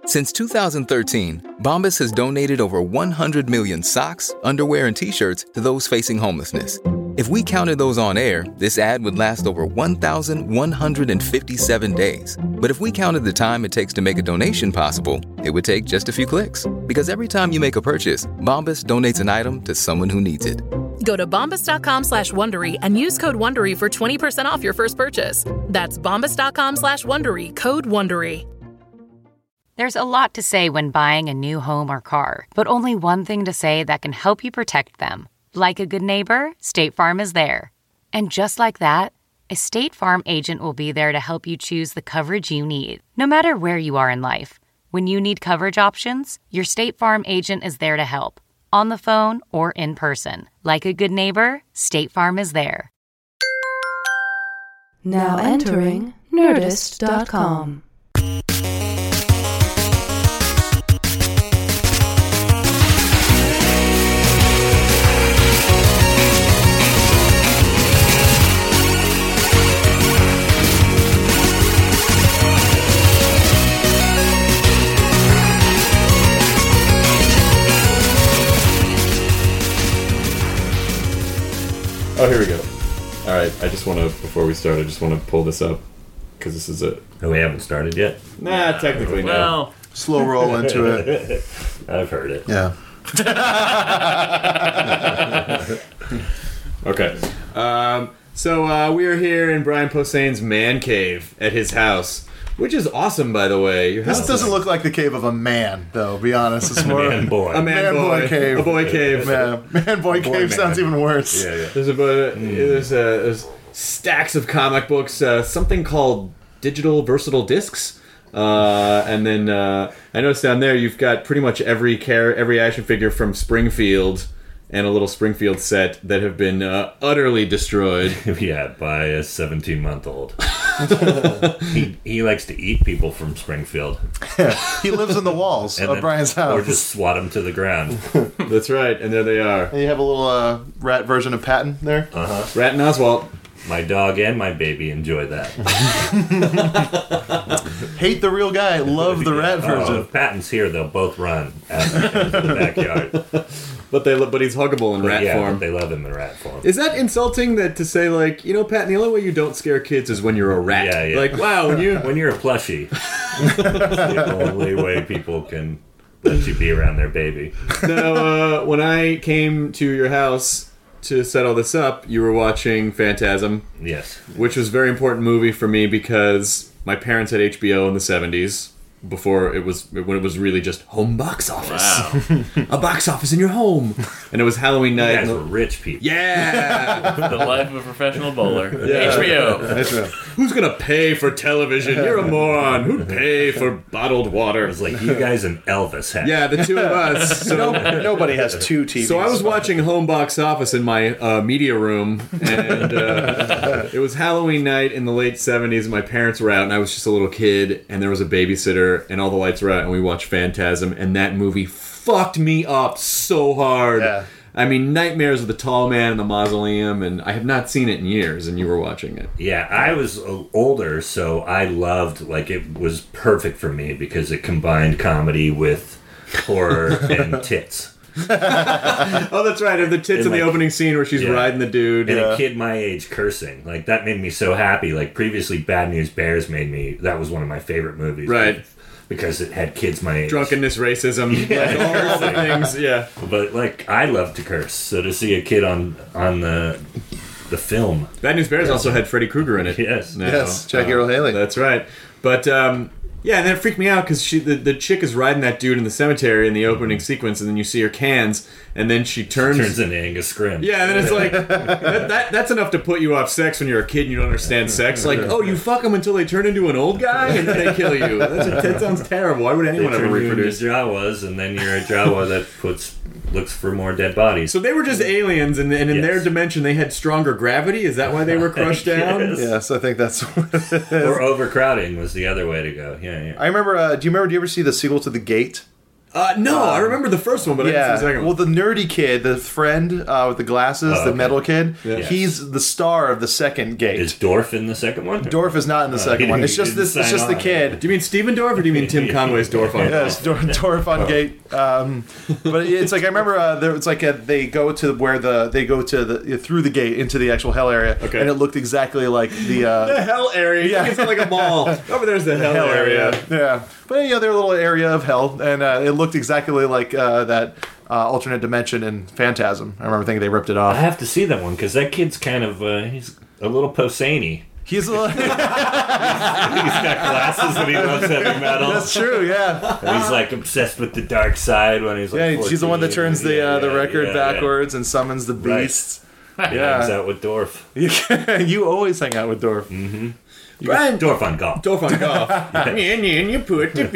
Since 2013, Bombas has donated over 100 million socks, underwear, and T-shirts to those facing homelessness. If we counted those on air, this ad would last over 1,157 days. But if we counted the time it takes to make a donation possible, it would take just a few clicks. Because every time you make a purchase, Bombas donates an item to someone who needs it. Go to bombas.com/Wondery and use code WONDERY for 20% off your first purchase. That's bombas.com/Wondery, code WONDERY. There's a lot to say when buying a new home or car, but only one thing to say that can help you protect them. Like a good neighbor, State Farm is there. And just like that, a State Farm agent will be there to help you choose the coverage you need, no matter where you are in life. When you need coverage options, your State Farm agent is there to help, on the phone or in person. Like a good neighbor, State Farm is there. Now entering Nerdist.com. Oh, here we go. All right, I just want to, before we start, I just want to pull this up, because this is it. Oh, we haven't started yet? Nah, technically no. Well, Slow roll into it. I've heard it. Yeah. Okay. So we are here in Brian Posehn's man cave at his house, which is awesome, by the way. Your This house doesn't is look like the cave of a man, though, be honest. It's more Man boy. a man boy cave. A boy cave. Man boy cave man. sounds even worse. Yeah. There's stacks of comic books, something called digital versatile discs. And then I noticed down there you've got pretty much every action figure from Springfield and a little Springfield set that have been utterly destroyed. Yeah, by a 17-month-old. he likes to eat people from Springfield. He lives in the walls of Brian's house. Or just swat them to the ground. That's right, and there they are. And you have a little rat version of Patton there. Rat and Oswald. My dog and my baby enjoy that. Hate the real guy, love the rat version. If Patton's here, they'll both run out into the backyard. But he's huggable in rat form. But they love him in rat form. Is that insulting to say, like, you know, Pat, the only way you don't scare kids is when you're a rat? Yeah. Like, wow, when you're a plushie, it's the only way people can let you be around their baby. Now, when I came to your house to set all this up, you were watching Phantasm. Yes. Which was a very important movie for me because my parents had HBO in the 70s. When it was really just home box office. Wow. A box office in your home. And it was Halloween night. You guys were rich people. Yeah! The life of a professional bowler. Yeah. HBO. Who's gonna pay for television? You're a moron. Who'd pay for bottled water? It was like you guys and Elvis had. Yeah, the two of us. So, Nobody has two TVs. So I was watching home box office in my media room, and it was Halloween night in the late 70s. My parents were out, and I was just a little kid, and there was a babysitter, and all the lights were out, and we watched Phantasm, and that movie fucked me up so hard. Yeah. I mean, Nightmares of the Tall Man in the Mausoleum, and I have not seen it in years, and you were watching it. Yeah, I was older, so I loved, it was perfect for me because it combined comedy with horror and tits. Oh, that's right. And the tits in the opening scene where she's riding the dude. And a kid my age cursing. That made me so happy. Previously, Bad News Bears that was one of my favorite movies. Right. Because it had kids my age. Drunkenness, racism, all the things, yeah. But, I love to curse. So to see a kid on the film. Bad News Bears also had Freddy Krueger in it. Yes. Yes, Jackie Earle Haley. That's right. But, yeah, and then it freaked me out because the chick is riding that dude in the cemetery in the opening sequence, and then you see her cans, and then she turns into Angus Scrimm. Yeah, and then it's like that's enough to put you off sex when you're a kid and you don't understand sex. Like, oh, you fuck them until they turn into an old guy and then they kill you. That sounds terrible. Why would anyone ever reproduce? They turn you into Jawas, and then you're a Jawa that looks for more dead bodies. So they were just aliens, and in their dimension they had stronger gravity. Is that why they were crushed down? Yes, I think that's what it is. Or overcrowding was the other way to go. Yeah. I remember. Do you ever see the sequel to The Gate? No, I remember the first one, but I didn't see the second well, one. the nerdy kid, the friend with the glasses, the metal kid, Yeah. he's the star of the second Gate. Is Dorf in the second one? Dorf is not in the second one. It's just he didn't It's just the sign on. kid. Do you mean Steven Dorff, or do you mean Tim Conway's Dorff on? Yes, Dorf on Gate. But it's like I remember it's like they go to through the gate into the actual hell area, Okay. and it looked exactly like the The hell area. Yeah. It's like a mall. Over there's the hell area. Yeah, but yeah, their little area of hell, and it looked exactly like that alternate dimension in Phantasm. I remember thinking they ripped it I off. have to see that one because that kid's kind of he's a little Posehny. He's a little, He's got glasses and he loves heavy metal. that's true, yeah. And he's like obsessed with the dark side when he's like Yeah, she's the one that 14. turns the record yeah. backwards and summons the Right. beasts. Hangs Yeah, out with Dorf. you always hang out with Dorf. Brian Dorf on golf. Dorff on golf. And you put the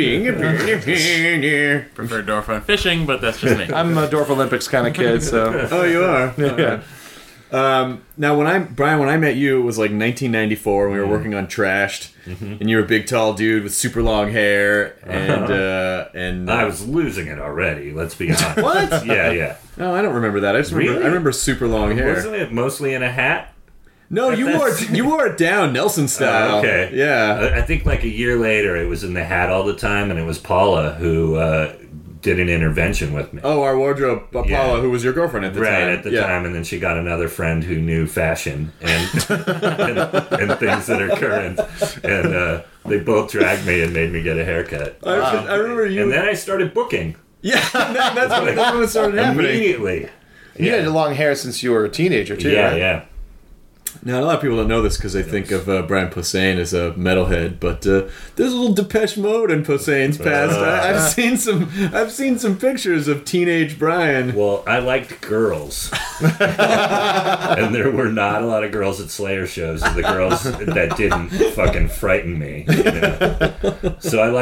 finger. Prefer Dorf on fishing, but that's just me. I'm a Dorf Olympics kind of kid, so Oh, you are. yeah. Now, when I met you, it was like 1994 when we were working on Trashed, and you were a big, tall dude with super long hair, and I was losing it already. Let's be honest. What? Yeah. No, I don't remember that. I just remember, Really? I remember super long hair. Wasn't it mostly in a hat? No, That's- you wore it down Nelson style. Okay. Yeah. I think like a year later, it was in the hat all the time, and it was Paula who did an intervention with me. Oh, our wardrobe, Paula, Yeah. who was your girlfriend at the time. Right at the Yeah. time, and then she got another friend who knew fashion and and things that are current, and they both dragged me and made me get a haircut. I remember you. And then I started booking Yeah, that's when it started happening. immediately. You had long hair since you were a teenager too. Yeah, right? yeah. Now, a lot of people don't know this because they think of Brian Posehn as a metalhead, but there's a little Depeche Mode in Posehn's past. I've seen some pictures of teenage Brian. Well, I liked girls, and there were not a lot of girls at Slayer shows. The girls that didn't fucking frighten me. You know? So I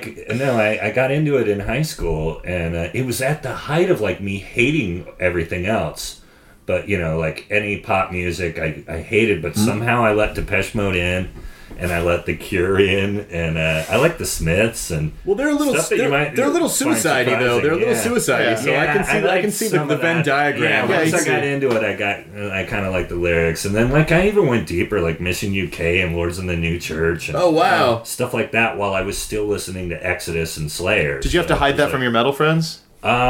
I got into it in high school, and it was at the height of like me hating everything else. But, you know, like any pop music I hated, but somehow I let Depeche Mode in, and I let The Cure in, and I like the Smiths, and Well, they're a little stuff that you might they're a little find suicide-y though. They're a little surprising. suicide-y, so I can see the liked Venn some of that. diagram. Yeah, once Yeah, I got into it, I kind of liked the lyrics, and then like I even went deeper, like Mission UK and Lords in the New Church. And, Oh, wow. stuff like that. While I was still listening to Exodus and Slayer. Did you have to hide that from your metal friends?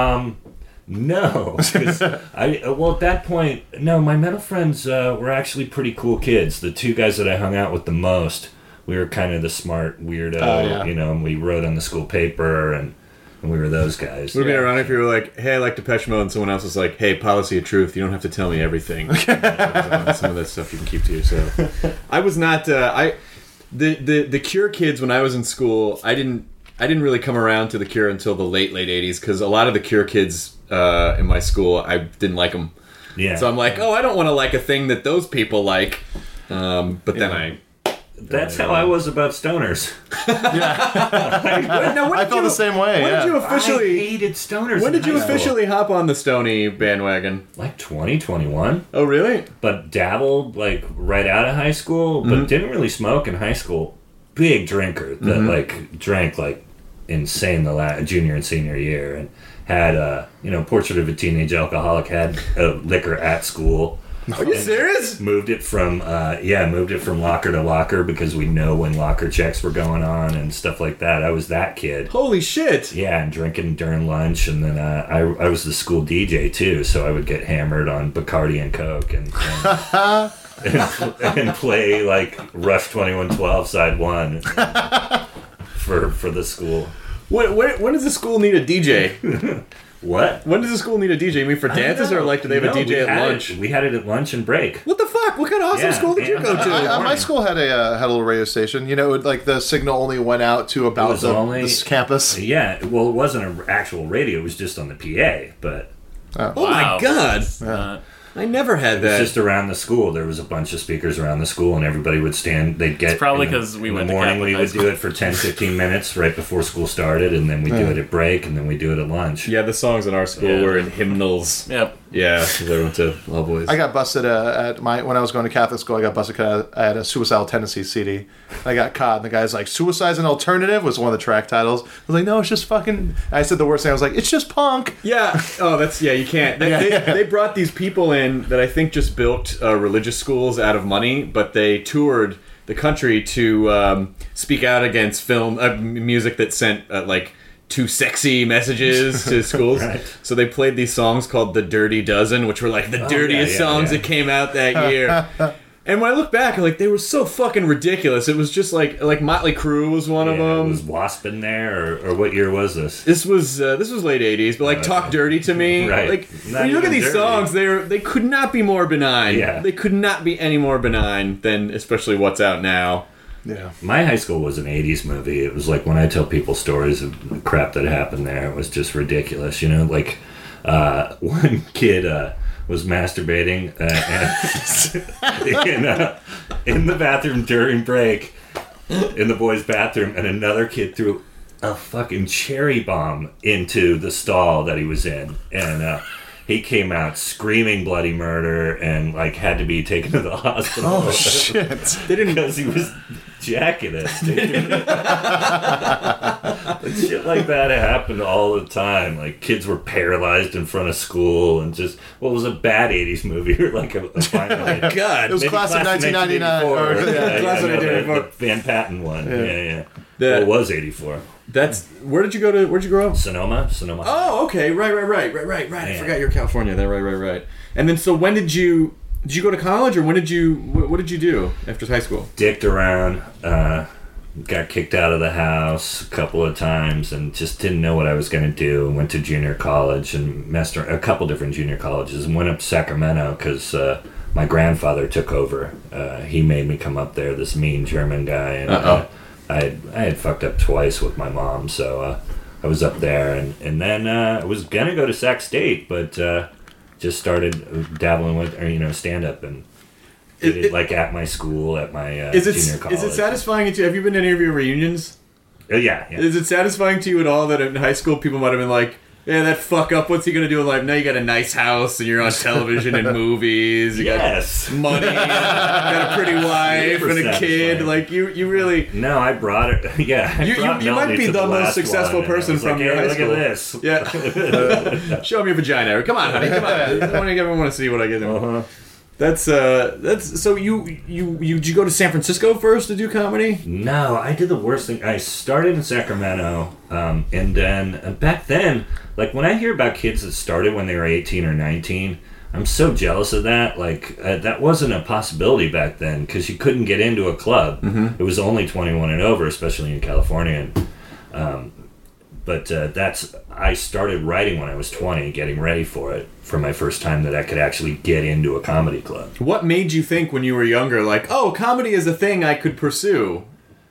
No, 'cause at that point, no. My metal friends were actually pretty cool kids. The two guys that I hung out with the most, we were kind of the smart weirdo, yeah. you know. And we wrote on the school paper, and we were those guys. Would it be ironic if you were like, "Hey, I like Depeche Mode," and someone else was like, "Hey, Policy of Truth, you don't have to tell me everything. Some of that stuff you can keep to yourself." I was not. The Cure kids when I was in school, I didn't really come around to the Cure until the late 80s because a lot of the Cure kids in my school, I didn't like them. Yeah. So I'm like, oh, I don't want to like a thing that those people like. But then That's how I was about stoners. Now, I felt the same way. When Yeah. did you I officially? hated stoners. When in did you high school. officially hop on the Stony bandwagon? Like 2021, Oh, really? but dabbled like right out of high school, but didn't really smoke in high school. Big drinker that like drank like insane the junior and senior year, and had Portrait of a Teenage Alcoholic, had liquor at school. Are you serious? Moved it from locker to locker because we know when locker checks were going on and stuff like that. I was that kid. Holy shit! Yeah, and drinking during lunch, and then I was the school DJ too, so I would get hammered on Bacardi and Coke and play like Rush 2112 side 1 for the school. When does the school need a DJ? What? When does the school need a DJ? You mean for dances, or like do they have a DJ at lunch? We had it at lunch and break. What the fuck? What kind of awesome Yeah, school did you yeah. go to? My school had a little radio station. You know, like the signal only went out to about was only- this campus. Yeah, well, it wasn't an actual radio; it was just on the PA, but. Oh my god! I never had that. Just around the school, there was a bunch of speakers around the school, and everybody would stand. They'd get. It's probably in the- 'cause we in went the to morning. Catholic We high would school. do it for 10-15 minutes right before school started, and then we do it at break, and then we do it at lunch. Yeah, the songs in our school Yeah. were in hymnals. Yep. Yeah, because I went to All Boys. I got busted when I was going to Catholic school. I got busted because I had a Suicidal Tendencies CD. I got caught, and the guy's like, "Suicide's an alternative" was one of the track titles. I was like, "No, it's just fucking." I said the worst thing. I was like, "It's just punk." Yeah. Oh, you can't. They brought these people in that I think just built religious schools out of money, but they toured the country to speak out against music that sent like too sexy messages to schools. Right. So they played these songs called The Dirty Dozen, which were like the dirtiest songs that came out that year. And when I look back, like, they were so fucking ridiculous. It was just like Motley Crue was one of them. Was Wasp in there, or what year was this? This was late '80s, but like Talk Dirty to Me. Right. Like when you look at these songs, they could not be more benign. Yeah. They could not be any more benign than especially what's out now. Yeah. My high school was an 80s movie. It was like when I tell people stories of the crap that happened there, it was just ridiculous. You know, like one kid was masturbating in the bathroom during break, in the boys' bathroom, and another kid threw a fucking cherry bomb into the stall that he was in. And he came out screaming bloody murder and like had to be taken to the hospital. Oh shit! They didn't, because he was jacking it. Shit like that happened all the time. Like kids were paralyzed in front of school, and just what was a bad '80s movie or like a final. God, it was Class of 1999 or Class of 1994, the Van Patten one. Yeah. Well, it was '84. Where'd you grow up? Sonoma. Oh, okay. Right. Yeah. I forgot you're California. Right. And then, so when did you go to college, or what did you do after high school? Dicked around, got kicked out of the house a couple of times, and just didn't know what I was going to do. Went to junior college and messed around a couple different junior colleges, and went up to Sacramento because my grandfather took over. He made me come up there, this mean German guy, and I had fucked up twice with my mom, so I was up there, and then I was gonna go to Sac State, but just started dabbling with stand up, and did it like at my school, at my junior college. Is it satisfying to you? Have you been to any of your reunions? Yeah. Is it satisfying to you at all that in high school people might have been like, yeah, that fuck up, what's he gonna do in life? Now you got a nice house and you're on television and movies. You got money, got a pretty wife and a kid. Like you really. No, I brought it. Yeah, you might be the most successful person from your high school. Look at this. Yeah. Show me your vagina. Come on, honey. Come on. I want to see what I get. That's so you did you go to San Francisco first to do comedy? No, I did the worst thing. I started in Sacramento, and then back then, like when I hear about kids that started when they were 18 or 19, I'm so jealous of that. Like that wasn't a possibility back then because you couldn't get into a club. Mm-hmm. It was only 21 and over, especially in California. But I started writing when I was 20, getting ready for it, for my first time that I could actually get into a comedy club. What made you think when you were younger, like, oh, comedy is a thing I could pursue?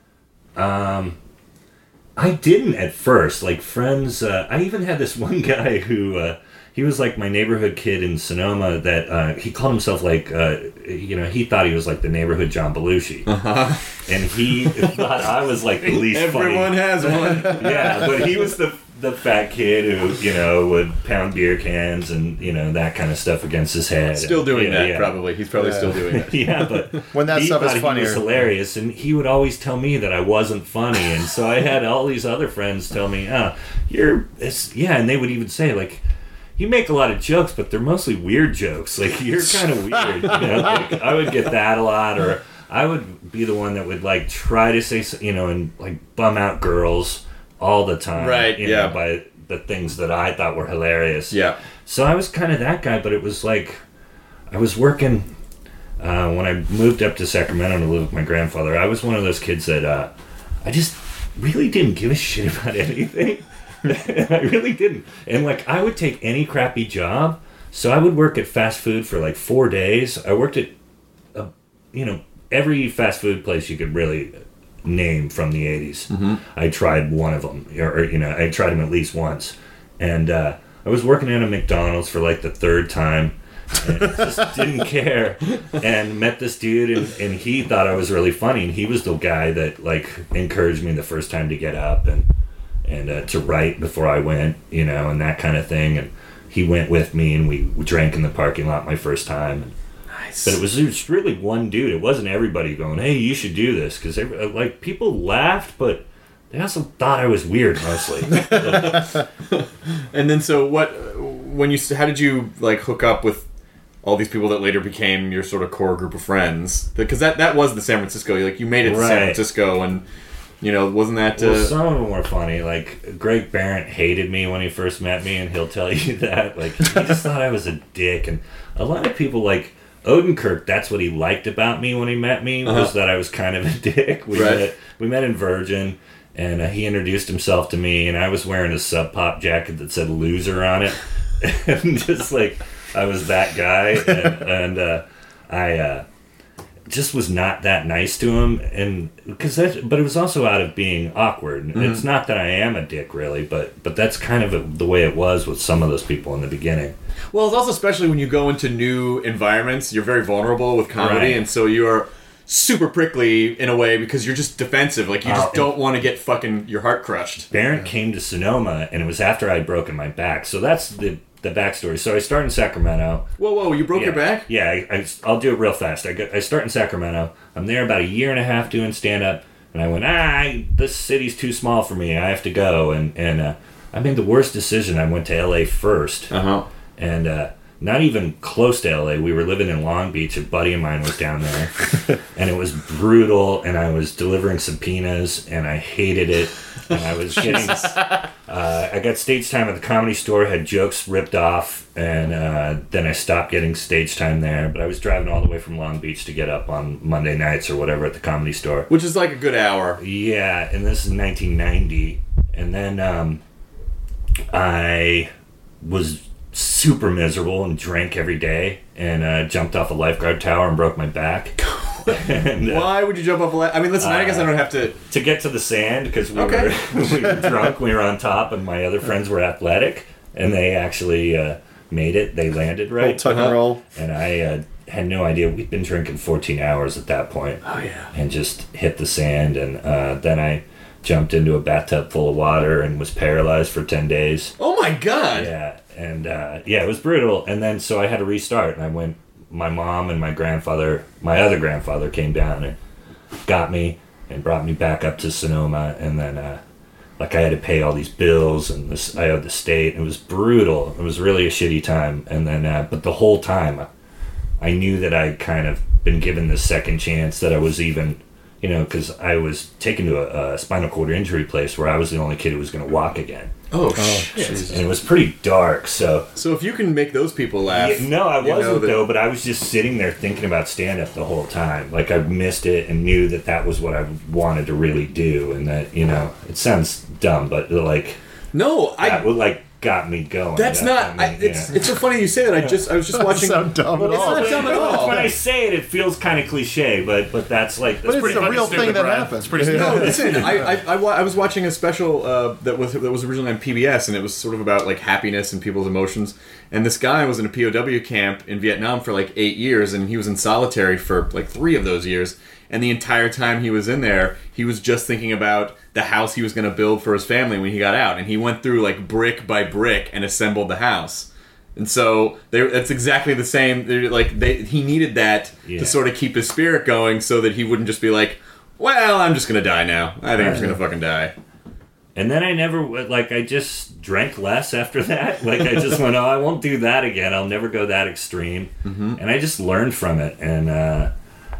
I didn't at first. Like, friends, I even had this one guy who, he was like my neighborhood kid in Sonoma that he called himself like, he thought he was like the neighborhood John Belushi. Uh-huh. And he thought I was like the least Everyone funny. has one. Yeah, but he was the fat kid who, would pound beer cans and, that kind of stuff against his head. Still doing that, probably. He's probably still doing that. Yeah, but when that stuff is funnier. He was hilarious, and he would always tell me that I wasn't funny, and so I had all these other friends tell me, and they would even say, like, you make a lot of jokes, but they're mostly weird jokes. Like, you're kind of weird. Like, I would get that a lot, or I would be the one that would, like, try to say, and, like, bum out girls all the time. Right, by the things that I thought were hilarious. Yeah. So I was kind of that guy, but it was like, I was working, when I moved up to Sacramento to live with my grandfather, I was one of those kids that I just really didn't give a shit about anything. I really didn't. And like I would take any crappy job. So I would work at fast food for like 4 days. I worked at every fast food place you could really name from the 80s. Mm-hmm. I tried one of them, or I tried them at least once. And I was working at a McDonald's for like the third time and just didn't care, and met this dude, and he thought I was really funny, and he was the guy that like encouraged me the first time to get up and to write before I went, and that kind of thing. And he went with me, and we drank in the parking lot my first time. Nice. But it was really one dude. It wasn't everybody going, "Hey, you should do this," because like people laughed, but they also thought I was weird mostly. And then so how did you like hook up with all these people that later became your sort of core group of friends? Because that was the San Francisco. Like you made it to San Francisco, and wasn't that? Well, some of them were funny. Like Greg Barrett hated me when he first met me, and he'll tell you that. Like he just thought I was a dick, and a lot of people like Odenkirk. That's what he liked about me when he met me was that I was kind of a dick. We met in Virgin. And he introduced himself to me, and I was wearing a Sub Pop jacket that said "loser" on it, and just like I was that guy, and I just was not that nice to him, and but it was also out of being awkward. Mm-hmm. It's not that I am a dick, really, but that's kind of the way it was with some of those people in the beginning. Well, it's also especially when you go into new environments, you're very vulnerable with comedy, and so you're super prickly in a way because you're just defensive. Like you just don't want to get fucking your heart crushed. Barrett came to Sonoma, and it was after I'd broken my back. So that's the backstory. So I start in Sacramento. Whoa! You broke your back? Yeah, I'll do it real fast. I start in Sacramento. I'm there about a year and a half doing stand up, and I went, this city's too small for me. I have to go, and I made the worst decision. I went to LA first, and not even close to LA. We were living in Long Beach. A buddy of mine was down there, and it was brutal. And I was delivering subpoenas, and I hated it. And I was getting, I got stage time at the Comedy Store, had jokes ripped off, and then I stopped getting stage time there. But I was driving all the way from Long Beach to get up on Monday nights or whatever at the Comedy Store, which is like a good hour. Yeah, and this is 1990, and then I was super miserable and drank every day, and jumped off a lifeguard tower and broke my back. And, why would you jump off a lifeguard? I mean, listen, I guess I don't have to get to the sand because we were drunk. We were on top, and my other friends were athletic, and they actually made it. They landed right. Tuck and roll. And I had no idea. We'd been drinking 14 hours at that point. Oh yeah. And just hit the sand, and then I jumped into a bathtub full of water and was paralyzed for 10 days. Oh my God. Yeah. And it was brutal. And then so I had to restart, and I went. My mom and my other grandfather came down and got me and brought me back up to Sonoma, and then I had to pay all these bills, and I owed the state. It was brutal. It was really a shitty time. And then but the whole time I knew that I'd kind of been given this second chance, that I was even, because I was taken to a spinal cord injury place where I was the only kid who was going to walk again. Oh shit! And it was pretty dark. So if you can make those people laugh, no, I wasn't though. But I was just sitting there thinking about stand up the whole time. Like I missed it and knew that was what I wanted to really do, and that it sounds dumb, but that got me going. That's not. It's so funny you say that. I was just watching. Sound dumb at all. It's not dumb at all. When I say it feels kind of cliche, but that's like but it's pretty a real thing that happens. No, listen. I was watching a special that was originally on PBS, and it was sort of about like happiness and people's emotions. And this guy was in a POW camp in Vietnam for like 8 years, and he was in solitary for like 3 of those years. And the entire time he was in there, he was just thinking about the house he was going to build for his family when he got out. And he went through like brick by brick and assembled the house. And so that's exactly the same. He needed that to sort of keep his spirit going, so that he wouldn't just be like, well, I'm just going to die now. I think I'm just going to fucking die. And then I just drank less after that. Like, I just went, I won't do that again. I'll never go that extreme. Mm-hmm. And I just learned from it. And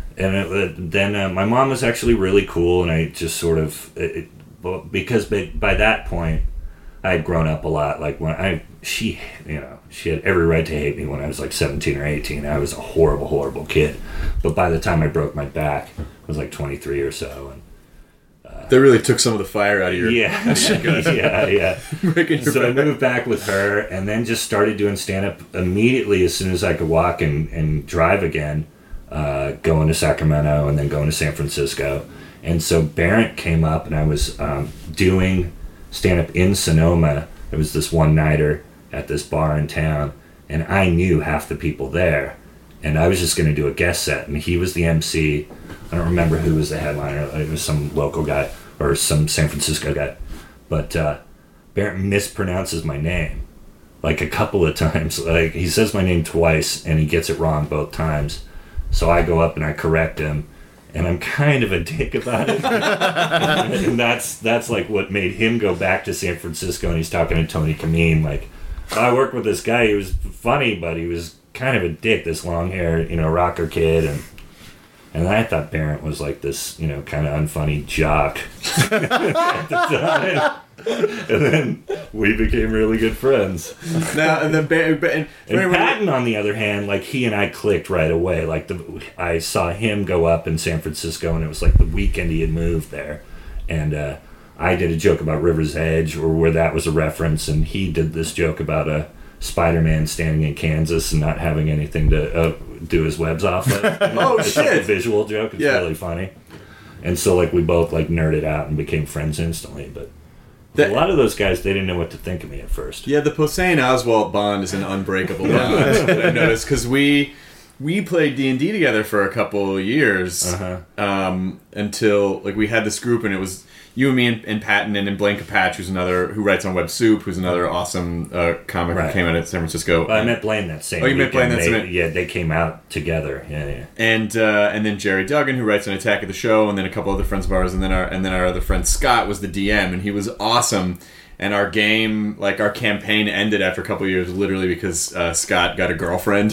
then my mom was actually really cool, and I just sort of, because by that point, I had grown up a lot. Like she had every right to hate me when I was like 17 or 18. I was a horrible, horrible kid. But by the time I broke my back, I was like 23 or so. And that really took some of the fire out of your... Yeah. Yeah. So I moved back with her, and then just started doing stand-up immediately as soon as I could walk and drive again. Going to Sacramento and then going to San Francisco. And so Barrett came up, and I was doing stand-up in Sonoma. It was this one-nighter at this bar in town, and I knew half the people there. And I was just going to do a guest set, and he was the MC. I don't remember who was the headliner. It was some local guy or some San Francisco guy. But Barrett mispronounces my name. like a couple of times. Like he says my name twice and he gets it wrong both times. So I go up and I correct him, and I'm kind of a dick about it. And that's like what made him go back to San Francisco, and he's talking to Tony Kameen like, I worked with this guy, he was funny, but he was kind of a dick, this long hair, rocker kid, and I thought Barrett was like this, kind of unfunny jock at the time. And then we became really good friends. Now, and then and Patton, on the other hand, like he and I clicked right away. Like I saw him go up in San Francisco, and it was like the weekend he had moved there, and I did a joke about River's Edge, or where that was a reference, and he did this joke about a Spider-Man standing in Kansas and not having anything to do his webs off with. It's shit! Like a visual joke. It's really funny. And so like we both like nerded out and became friends instantly, but. A lot of those guys, they didn't know what to think of me at first. Yeah, the Posehn Oswalt bond is an unbreakable bond. I noticed because we played D&D together for a couple of years until like we had this group, and it was you and me and Patton and then Blaine Capatch, who writes on Web Soup, who's another awesome comic who came out of San Francisco. Well, I met Blaine that same. Oh, you met Blaine that same. Yeah, they came out together. Yeah. And then Jerry Duggan, who writes on Attack of the Show, and then a couple other friends of ours, and then our other friend Scott was the DM, and he was awesome. And our game, like our campaign, ended after a couple of years, literally because Scott got a girlfriend.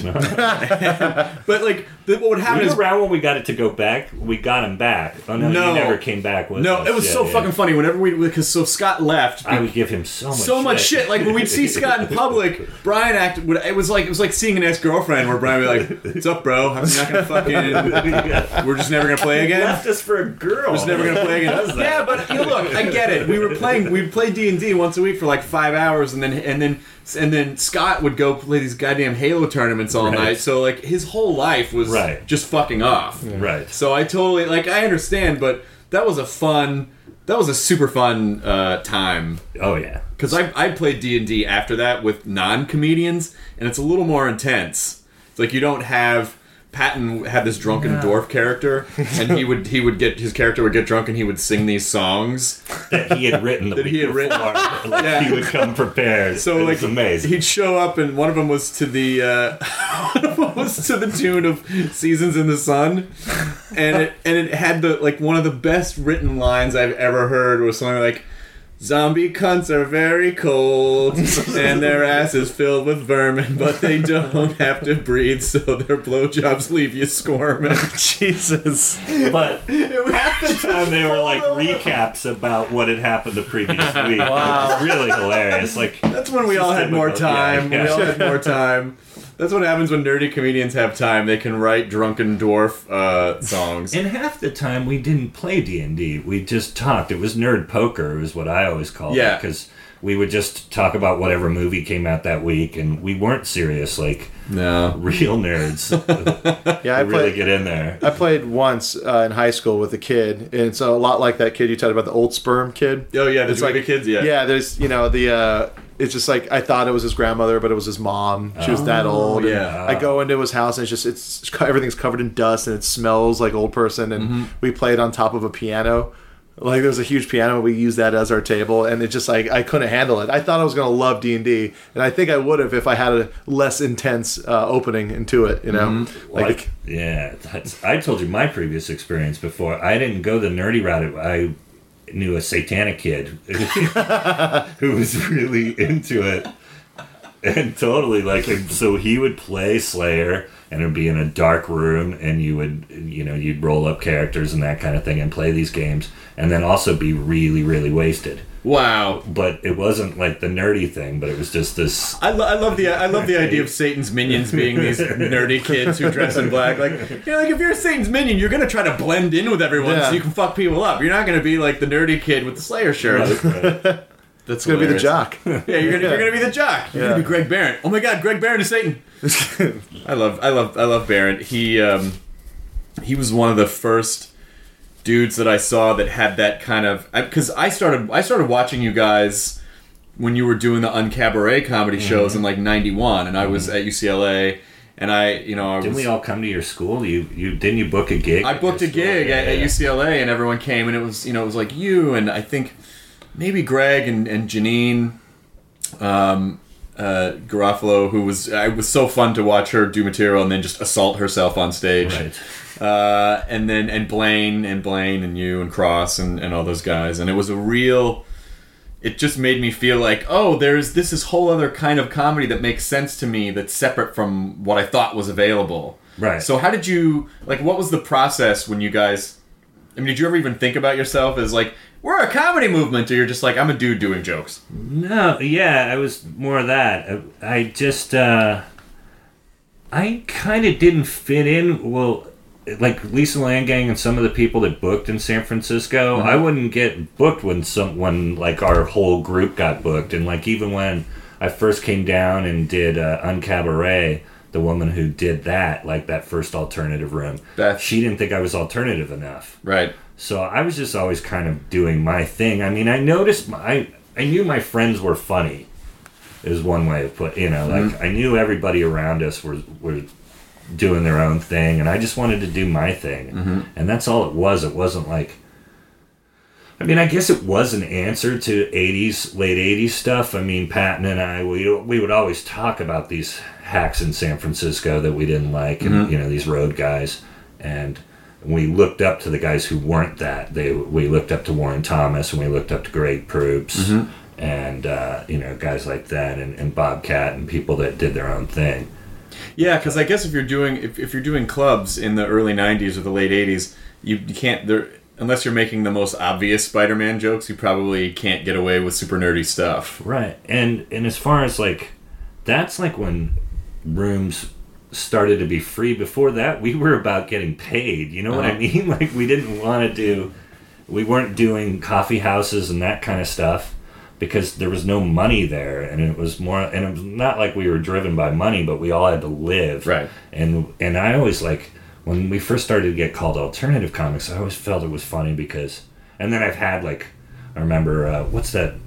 But like, what would happen is around when we got it to go back, we got him back. Oh no, he never came back with us. It was fucking funny. Whenever because Scott left, I would give him so much shit. Like when we'd see Scott in public, Brian it was like seeing an ex-girlfriend where Brian would be like, "What's up, bro? I'm not gonna fucking. We're just never gonna play again. Left us for a girl. We're just never gonna play again." Yeah, but look, I get it. We'd play D&D once a week for like 5 hours, and then Scott would go play these goddamn Halo tournaments all night. So like his whole life was just fucking off. Right. So I totally I understand, but that was a super fun time. Oh yeah. Because I played D&D after that with non-comedians, and it's a little more intense. It's like you don't have. Patton had this drunken dwarf character, and he would get his character would get drunk, and he would sing these songs that he had written He would come prepared. So like, amazing. He'd show up, and one of them was to the tune of "Seasons in the Sun," and it had one of the best written lines I've ever heard was something like, "Zombie cunts are very cold, and their ass is filled with vermin, but they don't have to breathe, so their blowjobs leave you squirming." Jesus. But half the time they were like recaps about what had happened the previous week. Wow. It was really hilarious. Like that's when we all had more time. We all had more time. That's what happens when nerdy comedians have time. They can write drunken dwarf songs. And half the time we didn't play D&D. We just talked. It was nerd poker is what I always called it. Because we would just talk about whatever movie came out that week, and we weren't serious like real nerds. Yeah, I really get in there. I played once in high school with a kid, and it's a lot like that kid you talked about, the old sperm kid. Oh yeah, the like kids. Yeah, there's it's just like I thought it was his grandmother, but it was his mom. She was that old. Yeah. I go into his house, and everything's covered in dust, and it smells like old person. And we played on top of a piano. Like there's a huge piano, we used that as our table, and it just like I couldn't handle it. I thought I was gonna love D&D, and I think I would have if I had a less intense opening into it. I told you my previous experience before. I didn't go the nerdy route. I knew a satanic kid who was really into it, and totally so he would play Slayer, and it would be in a dark room, and you'd roll up characters and that kind of thing and play these games, and then also be really, really wasted. Wow! But it wasn't like the nerdy thing, but it was just this. I love the idea of Satan's minions being these nerdy kids who dress in black. Like if you're a Satan's minion, you're gonna try to blend in with everyone so you can fuck people up. You're not gonna be like the nerdy kid with the Slayer shirt. Right. That's gonna be the jock. Yeah, you're gonna be the jock. You're gonna be Greg Barrett. Oh my God, Greg Barrett is Satan. I love Barrett. He was one of the first dudes that I saw that had that kind of, because I started watching you guys when you were doing the Uncabaret comedy shows in like '91, and I was at UCLA. And didn't we all come to your school? Didn't you book a gig? I booked a gig at UCLA, and everyone came, and it was like you and I think maybe Greg and Janine. Garofalo, who was so fun to watch her do material and then just assault herself on stage. Right. And Blaine and you and Cross and all those guys, and it was it just made me feel like, oh, there's this whole other kind of comedy that makes sense to me that's separate from what I thought was available. Right. So how did you, what was the process when you guys, did you ever even think about yourself as we're a comedy movement, or you're just I'm a dude doing jokes? No, yeah, I was more of that. I just, I kind of didn't fit in. Well, Lisa Landgang and some of the people that booked in San Francisco, I wouldn't get booked when our whole group got booked. And even when I first came down and did Uncabaret, the woman who did that, that first alternative room, Beth, she didn't think I was alternative enough. Right. So I was just always kind of doing my thing. I mean, I noticed, I knew my friends were funny, is one way of put, I knew everybody around us were doing their own thing, and I just wanted to do my thing. And that's all it was. It wasn't I guess it was an answer to late 80s stuff. I mean, Patton and I, we would always talk about these hacks in San Francisco that we didn't like, and, these road guys. And we looked up to the guys who weren't that. We looked up to Warren Thomas, and we looked up to Greg Proops, and, guys like that, and Bobcat, and people that did their own thing. Yeah, because I guess if you're doing clubs in the early 90s or the late 80s, you can't, unless you're making the most obvious Spider-Man jokes, you probably can't get away with super nerdy stuff. Right. And as far as that's when rooms started to be free. Before that, we were about getting paid. You know what I mean? We weren't doing coffee houses and that kind of stuff because there was no money there, and it was not like we were driven by money, but we all had to live. Right. And I always when we first started to get called alternative comics, I always felt it was funny because, and then I've had I remember what's the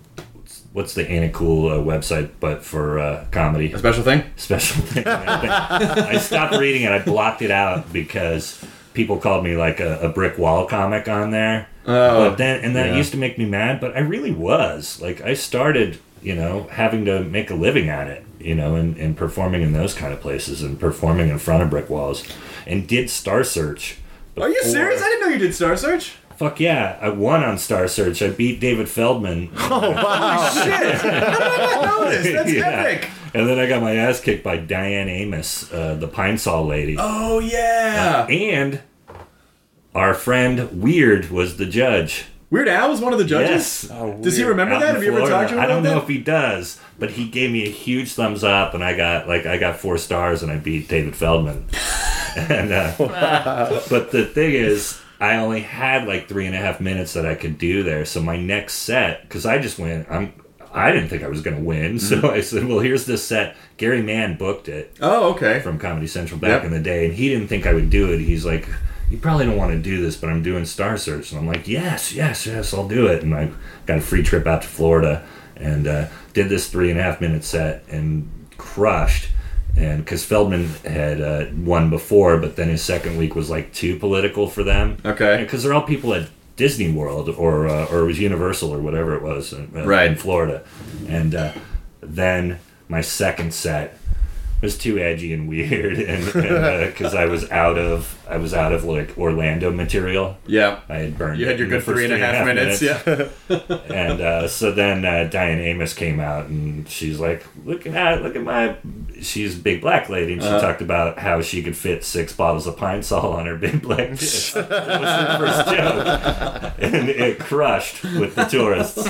Ain't It Cool website, but for comedy? A Special Thing? Special Thing. I stopped reading it. I blocked it out because people called me a brick wall comic on there. Oh, but that used to make me mad, but I really was. I started, having to make a living at it, and performing in those kind of places and performing in front of brick walls, and did Star Search. Are you serious? I didn't know you did Star Search. Fuck yeah, I won on Star Search. I beat David Feldman. Oh, wow. Holy shit. How did I not know this? That's epic. And then I got my ass kicked by Diane Amos, the Pine Sol lady. Oh, yeah. And our friend Weird was the judge. Weird Al was one of the judges? Yes. Oh, does he remember that? Have you ever talked to him about that? I don't know if he does, but he gave me a huge thumbs up, and I got 4 stars, and I beat David Feldman. And but the thing is, I only had 3.5 minutes that I could do there. So my next set, because I just went, I didn't think I was going to win. So I said, well, here's this set. Gary Mann booked it. Oh, okay. From Comedy Central back in the day. And he didn't think I would do it. He's like, you probably don't want to do this, but I'm doing Star Search. And I'm like, yes, I'll do it. And I got a free trip out to Florida and did this 3.5 minute set and crushed. And because Feldman had won before, but then his second week was too political for them. Okay. Because they're all people at Disney World or it was Universal or whatever it was in Florida. And then my second set was too edgy and weird, and because I was out of Orlando material. Yeah. I had burned. You had your good 3.5 minutes. Yeah. And so then Diane Amos came out, and she's like, look at my. She's a big black lady, and she talked about how she could fit 6 bottles of Pine Sol on her big black dick. That was her first joke, and it crushed with the tourists.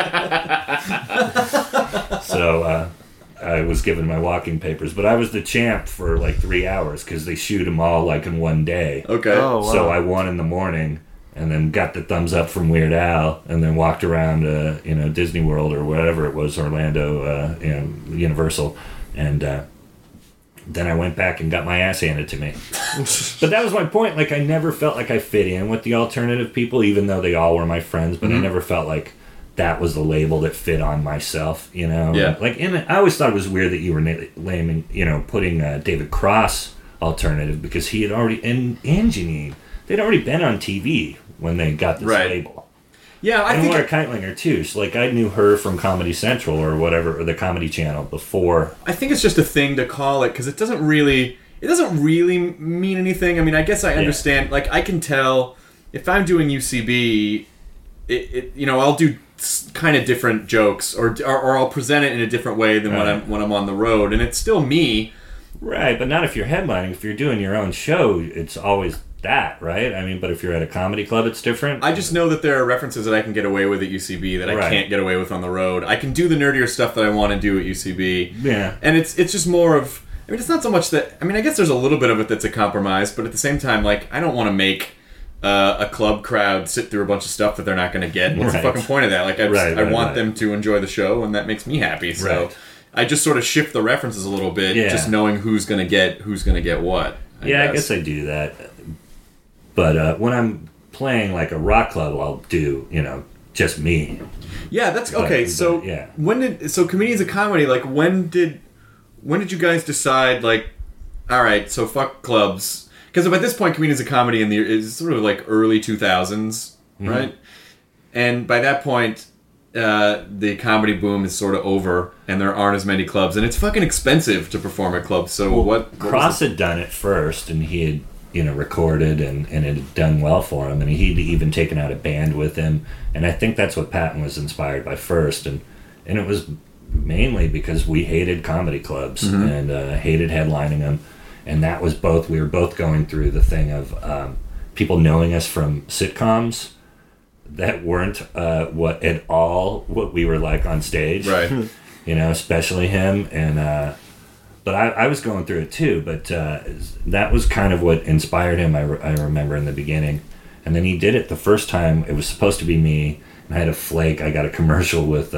So I was given my walking papers, but I was the champ for 3 hours because they shoot them all in one day. Okay. Oh, wow. So I won in the morning, and then got the thumbs up from Weird Al, and then walked around Disney World or whatever it was, Orlando, Universal, and then I went back and got my ass handed to me. But that was my point. I never felt like I fit in with the alternative people, even though they all were my friends. But I never felt like that was the label that fit on myself, Yeah. And I always thought it was weird that you were putting David Cross alternative, because he had already, and Janine, they'd already been on TV when they got this label. Yeah, I and think Laura Keitlinger too. So, like, I knew her from Comedy Central or whatever, or the Comedy Channel before. I think it's just a thing to call it because it doesn't really mean anything. I mean, I guess I understand. Like, I can tell if I'm doing UCB, I'll do kind of different jokes or I'll present it in a different way than when I'm on the road, and it's still me. Right, but not if you're headlining. If you're doing your own show, it's always that, right? I mean, but if you're at a comedy club, it's different. I just know that there are references that I can get away with at UCB that I can't get away with on the road. I can do the nerdier stuff that I want to do at UCB. Yeah. And it's just more of... I mean, it's not so much that... I mean, I guess there's a little bit of it that's a compromise, but at the same time, like, I don't want to make a club crowd sit through a bunch of stuff that they're not going to get. What's the fucking point of that? Like, I want them to enjoy the show, and that makes me happy. So I just sort of shift the references a little bit, just knowing who's going to get what. I guess I do that. But when I'm playing like a rock club, I'll do, just me. Yeah, that's okay. So Comedians of Comedy, like, when did you guys decide, like, all right, so fuck clubs? Because by this point, Comedians of Comedy is sort of like early 2000s, right? And by that point, the comedy boom is sort of over, and there aren't as many clubs, and it's fucking expensive to perform at clubs. So what Cross had done it first, and he had recorded, and it had done well for him, and he'd even taken out a band with him, and I think that's what Patton was inspired by first, and it was mainly because we hated comedy clubs and hated headlining them. And that was we were both going through the thing of people knowing us from sitcoms that weren't what we were like on stage. Right. Especially him. And but I was going through it too. But that was kind of what inspired him, I remember in the beginning. And then he did it the first time. It was supposed to be me. And I had a flake. I got a commercial with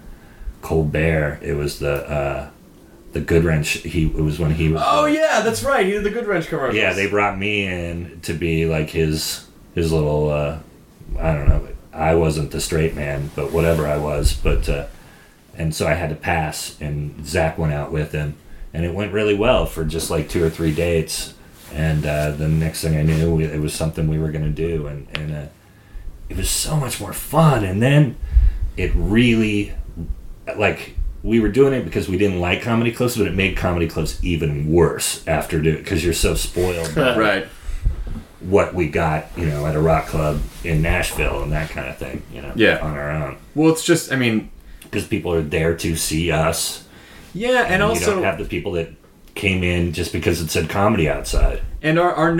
Colbert. It was the Goodwrench. It was when he was. Oh yeah, that's right. He did the Goodwrench commercials. Yeah, they brought me in to be like his little. I don't know. I wasn't the straight man, but whatever I was. But and so I had to pass, and Zach went out with him, and it went really well for just like 2 or 3 dates, and the next thing I knew, it was something we were gonna do, and it was so much more fun, and then it really like. We were doing it because we didn't like comedy clubs, but it made comedy clubs even worse after doing it because you're so spoiled by what we got, at a rock club in Nashville and that kind of thing, on our own. Well, it's just, I mean... Because people are there to see us. Yeah, and also... You don't have the people that came in just because it said comedy outside. And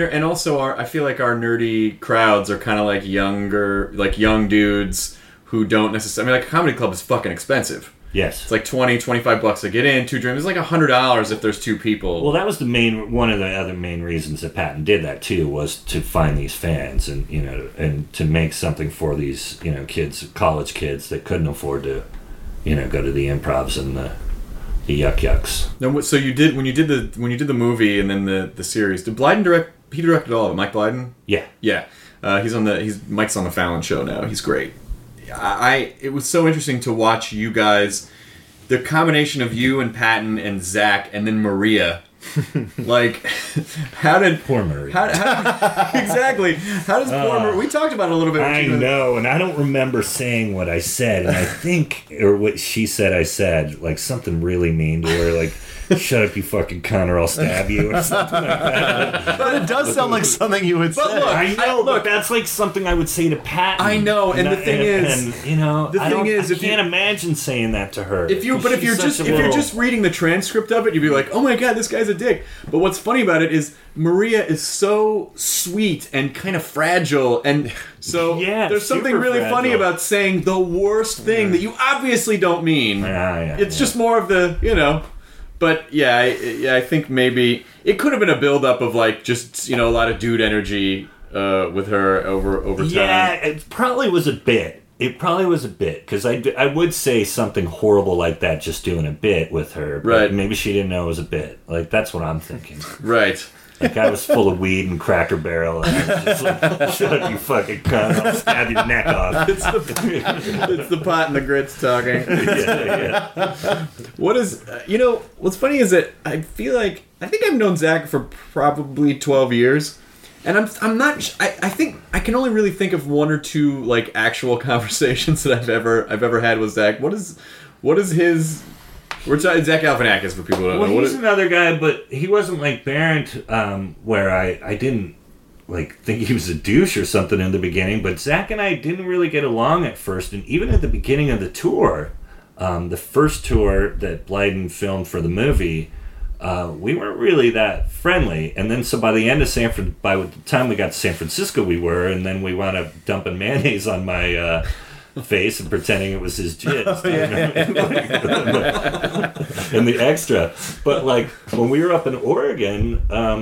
I feel like our nerdy crowds are kind of like young dudes who don't necessarily... I mean, like, a comedy club is fucking expensive. Yes. It's like $20-$25 to get in, 2 drinks. It's like $100 if there's 2 people. Well, that was one of the other main reasons that Patton did that too, was to find these fans and and to make something for these kids, college kids that couldn't afford to go to the improvs and the yuck yucks. No, so you did when you did the movie and then the series. Did Blyden direct? He directed all of it. Mike Blyden. Yeah. Yeah. Mike's on the Fallon show now. He's great. It was so interesting to watch you guys, the combination of you and Patton and Zach and then Maria. Like, how did poor Maria? Exactly. How does poor Maria? We talked about it a little bit. I know, and I don't remember saying what I said, and I think or what she said. I said like something really mean to her, like. Shut up, you fucking cunt, or I'll stab you, or something like that. But it does sound like something you would say. Look, I know, but that's like something I would say to Patton. I know, and the thing is, I can't imagine saying that to her. If you're just reading the transcript of it, you'd be like, oh my god, this guy's a dick. But what's funny about it is Maria is so sweet and kind of fragile, and so there's something really funny about saying the worst thing that you obviously don't mean. It's just more of the, But I think maybe it could have been a build-up of like just a lot of dude energy with her over time. Yeah, it probably was a bit. Because I would say something horrible like that just doing a bit with her. But right. Maybe she didn't know it was a bit. Like that's what I'm thinking. Right. Like I was full of weed and Cracker Barrel, and I was just like, "Shut up, you fucking cunt! I'll stab your neck off." It's the pot and the grits talking. Yeah. What is what's funny is that I think I've known Zach for probably 12 years, And I'm not. I think I can only really think of one or two like actual conversations that I've ever had with Zach. What is his? We're talking Zach Galifianakis for people who don't know. He's another guy, but he wasn't like Barrett, where I didn't like think he was a douche or something in the beginning. But Zach and I didn't really get along at first, and even at the beginning of the tour, the first tour that Blyden filmed for the movie. We weren't really that friendly, and then so by the end of by the time we got to San Francisco, we were, and then we wound up dumping mayonnaise on my face and pretending it was his jizz. And the extra, but like when we were up in Oregon,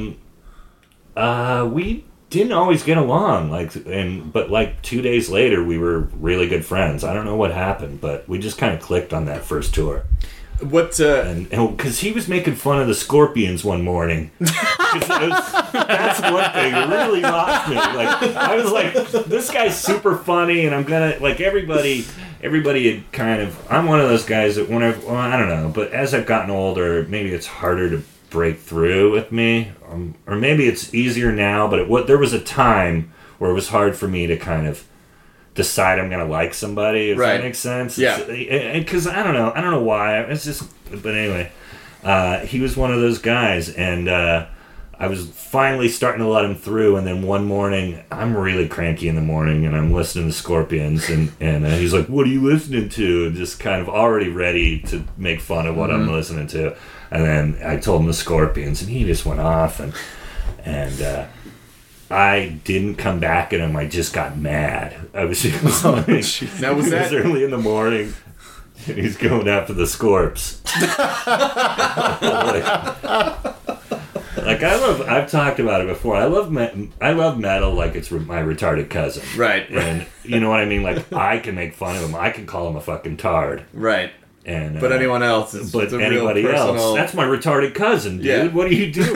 we didn't always get along. But 2 days later, we were really good friends. I don't know what happened, but we just kind of clicked on that first tour. And because he was making fun of the Scorpions one morning. That's one thing that really lost me. Like I was like, this guy's super funny, and I'm gonna like everybody had kind of. I'm one of those guys that I don't know, but as I've gotten older, maybe it's harder to break through with me, or maybe it's easier now. But there was a time where it was hard for me to kind of decide I'm gonna like somebody, if that makes sense. Yeah. Because I don't know why. It's just, but anyway, he was one of those guys, and I was finally starting to let him through. And then one morning, I'm really cranky in the morning, and I'm listening to Scorpions, and he's like, "What are you listening to?" And just kind of already ready to make fun of what I'm listening to. And then I told him the Scorpions, and he just went off, and I didn't come back at him. I just got mad. I was just Now was that early in the morning, and he's going after the Scorps. I've talked about it before. I love metal like it's my retarded cousin. Right. And you know what I mean? Like I can make fun of him. I can call him a fucking tard. Right. But anyone else is but anybody else, that's my retarded cousin, dude. Yeah. What are you doing?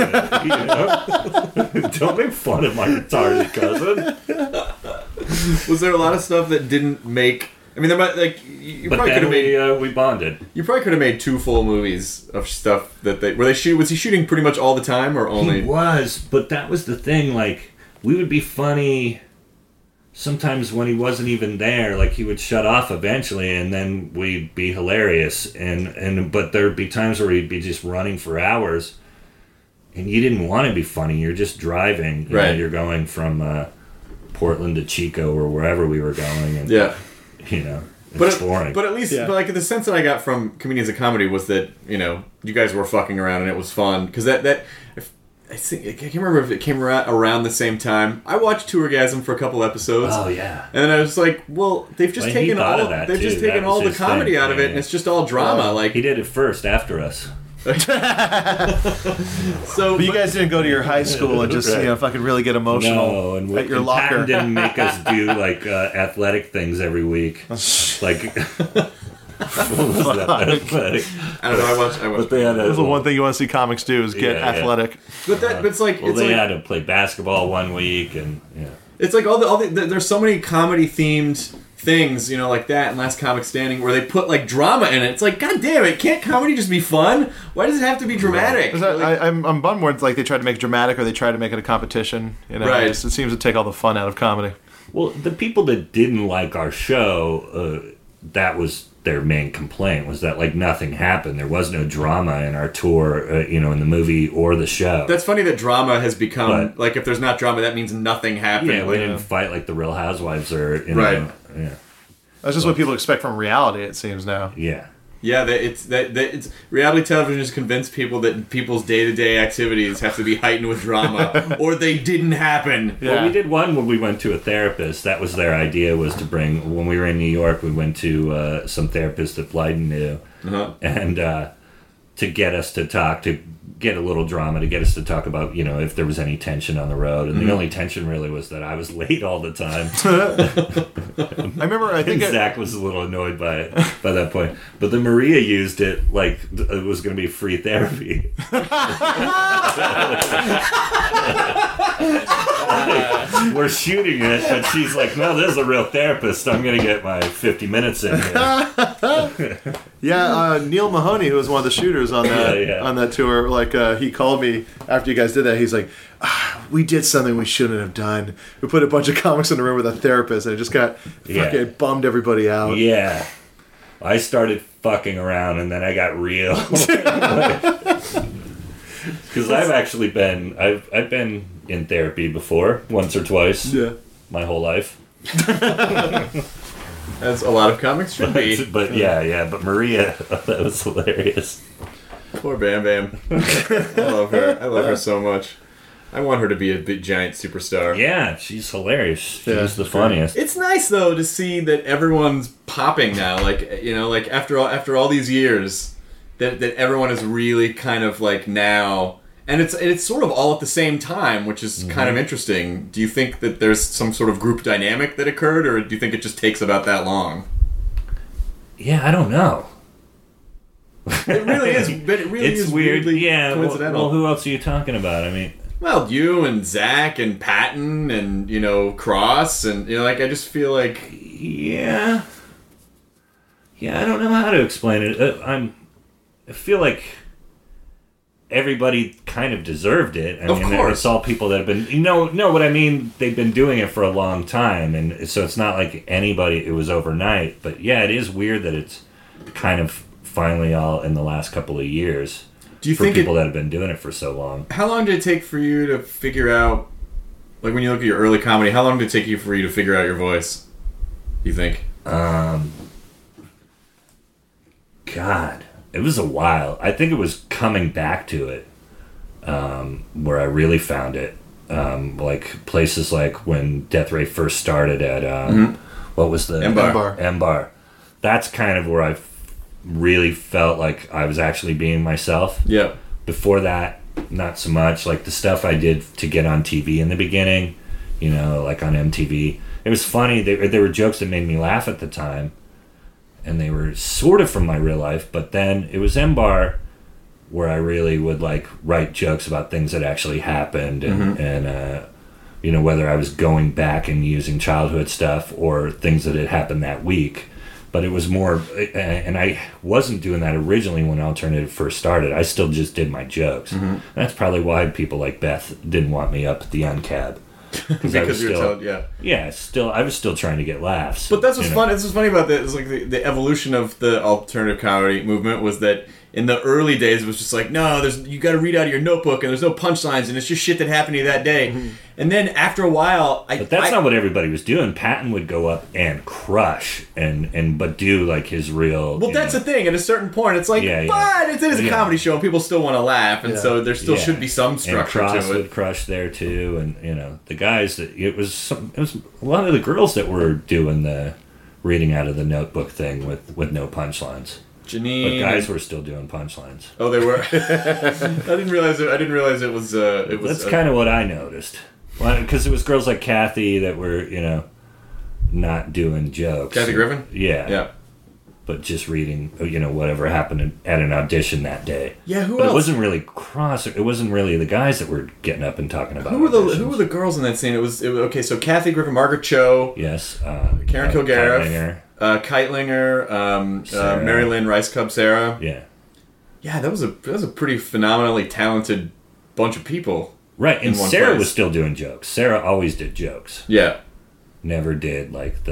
Don't make fun of my retarded cousin. Was there a lot of stuff that didn't make? I mean, there might you but probably could have made. We bonded. You probably could have made 2 full movies of stuff that was he shooting pretty much all the time or only? He was, but that was the thing. Like we would be funny. Sometimes when he wasn't even there, like he would shut off eventually, and then we'd be hilarious. But there'd be times where he'd be just running for hours, and you didn't want to be funny. You're just driving. You know, you're going from Portland to Chico or wherever we were going, and it's boring. But at least, but like the sense that I got from Comedians of Comedy was that you guys were fucking around and it was fun because I can't remember if it came around the same time. I watched Tourgasm for a couple episodes. Oh yeah, and then I was like, "Well, they've just taken all the comedy out of it, and it's just all drama." Like he did it first after us. But you guys didn't go to your high school and just fucking really get emotional at your locker. Patton didn't make us do like athletic things every week, like. What was that? I don't know. I watched. But they had that's the one thing you want to see comics do is get athletic. But it's like they had to play basketball one week, and it's like all the there's so many comedy themed things, like that and Last Comic Standing, where they put like drama in it. It's like, God damn it, can't comedy just be fun? Why does it have to be dramatic? I'm bummed where it's like they try to make it dramatic or they try to make it a competition. Right. It seems to take all the fun out of comedy. Well, the people that didn't like our show, that was their main complaint, was that like nothing happened. There was no drama in our tour, in the movie or the show. That's funny that drama has become like, if there's not drama, that means nothing happened. Yeah, we didn't fight like the Real Housewives or right. That's just what people expect from reality. It seems now. Yeah. Yeah, it's reality television has convinced people that people's day-to-day activities have to be heightened with drama, or they didn't happen. Yeah. Well, we did one when we went to a therapist. That was their idea, was to bring. When we were in New York, we went to some therapist that Blyden knew, and to get us to talk, to get a little drama, to get us to talk about, if there was any tension on the road. And the only tension really was that I was late all the time. I think Zach was a little annoyed by it by that point. But then Maria used it like it was going to be free therapy. We're shooting it, but she's like, no, this is a real therapist. I'm going to get my 50 minutes in here. Yeah, Neil Mahoney, who was one of the shooters on that on that tour, like, he called me after you guys did that. He's like, we did something we shouldn't have done. We put a bunch of comics in the room with a therapist, and it just got fucking bummed everybody out. Yeah. I started fucking around, and then I got real. Because I've actually been, I've been in therapy before, once or twice. Yeah. My whole life. As a lot of comics should be. But but Maria, that was hilarious. Poor Bam Bam. I love her. I love her so much. I want her to be a big giant superstar. Yeah, she's hilarious. She's Yeah, the funniest. It's nice though to see that everyone's popping now. Like, you know, like after all these years, that everyone is really kind of like now, and it's sort of all at the same time, which is kind of interesting. Do you think that there's some sort of group dynamic that occurred, or do you think it just takes about that long? Yeah, I don't know. It really is, but it really is weird. weirdly Yeah, coincidental. well, who else are you talking about? I mean, well, you and Zach and Patton and, you know, Cross and, you know, like, I just feel like... yeah, I don't know how to explain it. I feel like everybody kind of deserved it. I Of mean, course. it's all people that have been, no, what I mean, they've been doing it for a long time, and so it's not like anybody, it was overnight. But yeah, it is weird that it's kind of finally all in the last couple of years. Do you for think people that have been doing it for so long? How long did it take for you to figure out, like when you look at your early comedy, how long did it take you for you to figure out your voice, you think? God, it was a while. I think it was coming back to it where I really found it. Like places like when Death Ray first started at, what was the... M-Bar. That's kind of where I really felt like I was actually being myself. Yeah. Before that, not so much. Like the stuff I did to get on TV in the beginning, you know, like on MTV. It was funny. There were jokes that made me laugh at the time, and they were sort of from my real life. But then it was M-Bar where I really would like write jokes about things that actually happened, and you know, whether I was going back and using childhood stuff or things that had happened that week. But it was more, and I wasn't doing that originally when Alternative first started. I still just did my jokes. That's probably why people like Beth didn't want me up at the Uncab. Because you were told, Yeah, I was still trying to get laughs. But that's what's fun. That's what's funny about that. It's like the evolution of the alternative comedy movement was that in the early days it was just like, no, you got to read out of your notebook and there's no punchlines and it's just shit that happened to you that day. And then after a while, but that's not what everybody was doing. Patton would go up and crush but do like his real. Well, that's the thing. At a certain point, it's like, but it is a comedy show and people still want to laugh, and so there still should be some structure and Cross to it. Would crush there too, and you know the guys that it was a lot of the girls that were doing the reading out of the notebook thing with no punchlines. Janine, but guys were still doing punchlines. Oh, they were. I didn't realize it was. That's kind of what I noticed. Because it was girls like Kathy that were, you know, not doing jokes. Kathy Griffin? Yeah. But just reading, you know, whatever happened at an audition that day. Yeah, who but else? It wasn't really Cross. It wasn't really the guys that were getting up and talking about Who were the girls in that scene? It was okay, so Kathy Griffin, Margaret Cho. Yes. Karen Kilgariff. Keitlinger. Mary Lynn Rice Cub Sarah. Yeah. Yeah, that was a pretty phenomenally talented bunch of people. Right, and Sarah was still doing jokes. Sarah always did jokes. Yeah. Never did, like,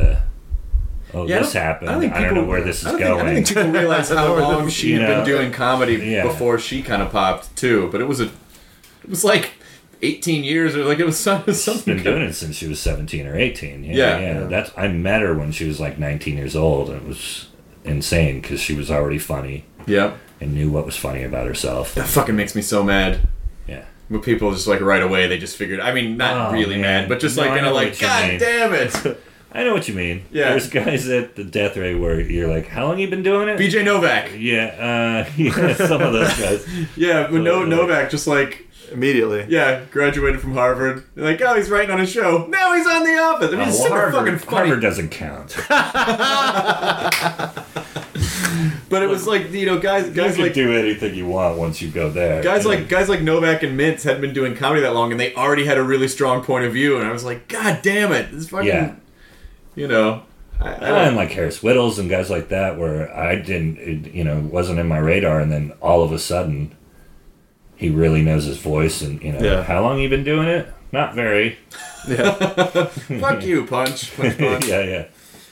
this happened. I don't know where this is going. I don't think people realize how long she had been doing comedy before she kind of popped, too. But it was like 18 years, or like it was something. She's been doing it since she was 17 or 18. Yeah. I met her when she was like 19 years old, and it was insane because she was already funny. Yeah. And knew what was funny about herself. That fucking makes me so mad. Yeah. When people just like right away, they just figured. I mean, not really mad, but just like God damn it. I know what you mean. Yeah. There's guys at the Death Ray where you're like, how long you been doing it? BJ Novak. Yeah, some of those guys. Yeah, but Novak just like immediately. Yeah, graduated from Harvard. They're like, oh, he's writing on a show. Now he's on The Office. I mean, it's super fucking funny. Harvard doesn't count. But it was like, you know, guys you can like do anything you want once you go there. Guys like Novak and Mintz hadn't been doing comedy that long, and they already had a really strong point of view. And I was like, God damn it, this fucking, you know. And like Harris Whittles and guys like that, where I didn't, wasn't in my radar, and then all of a sudden, he really knows his voice, and how long you been doing it? Not very. Fuck you, punch. Yeah.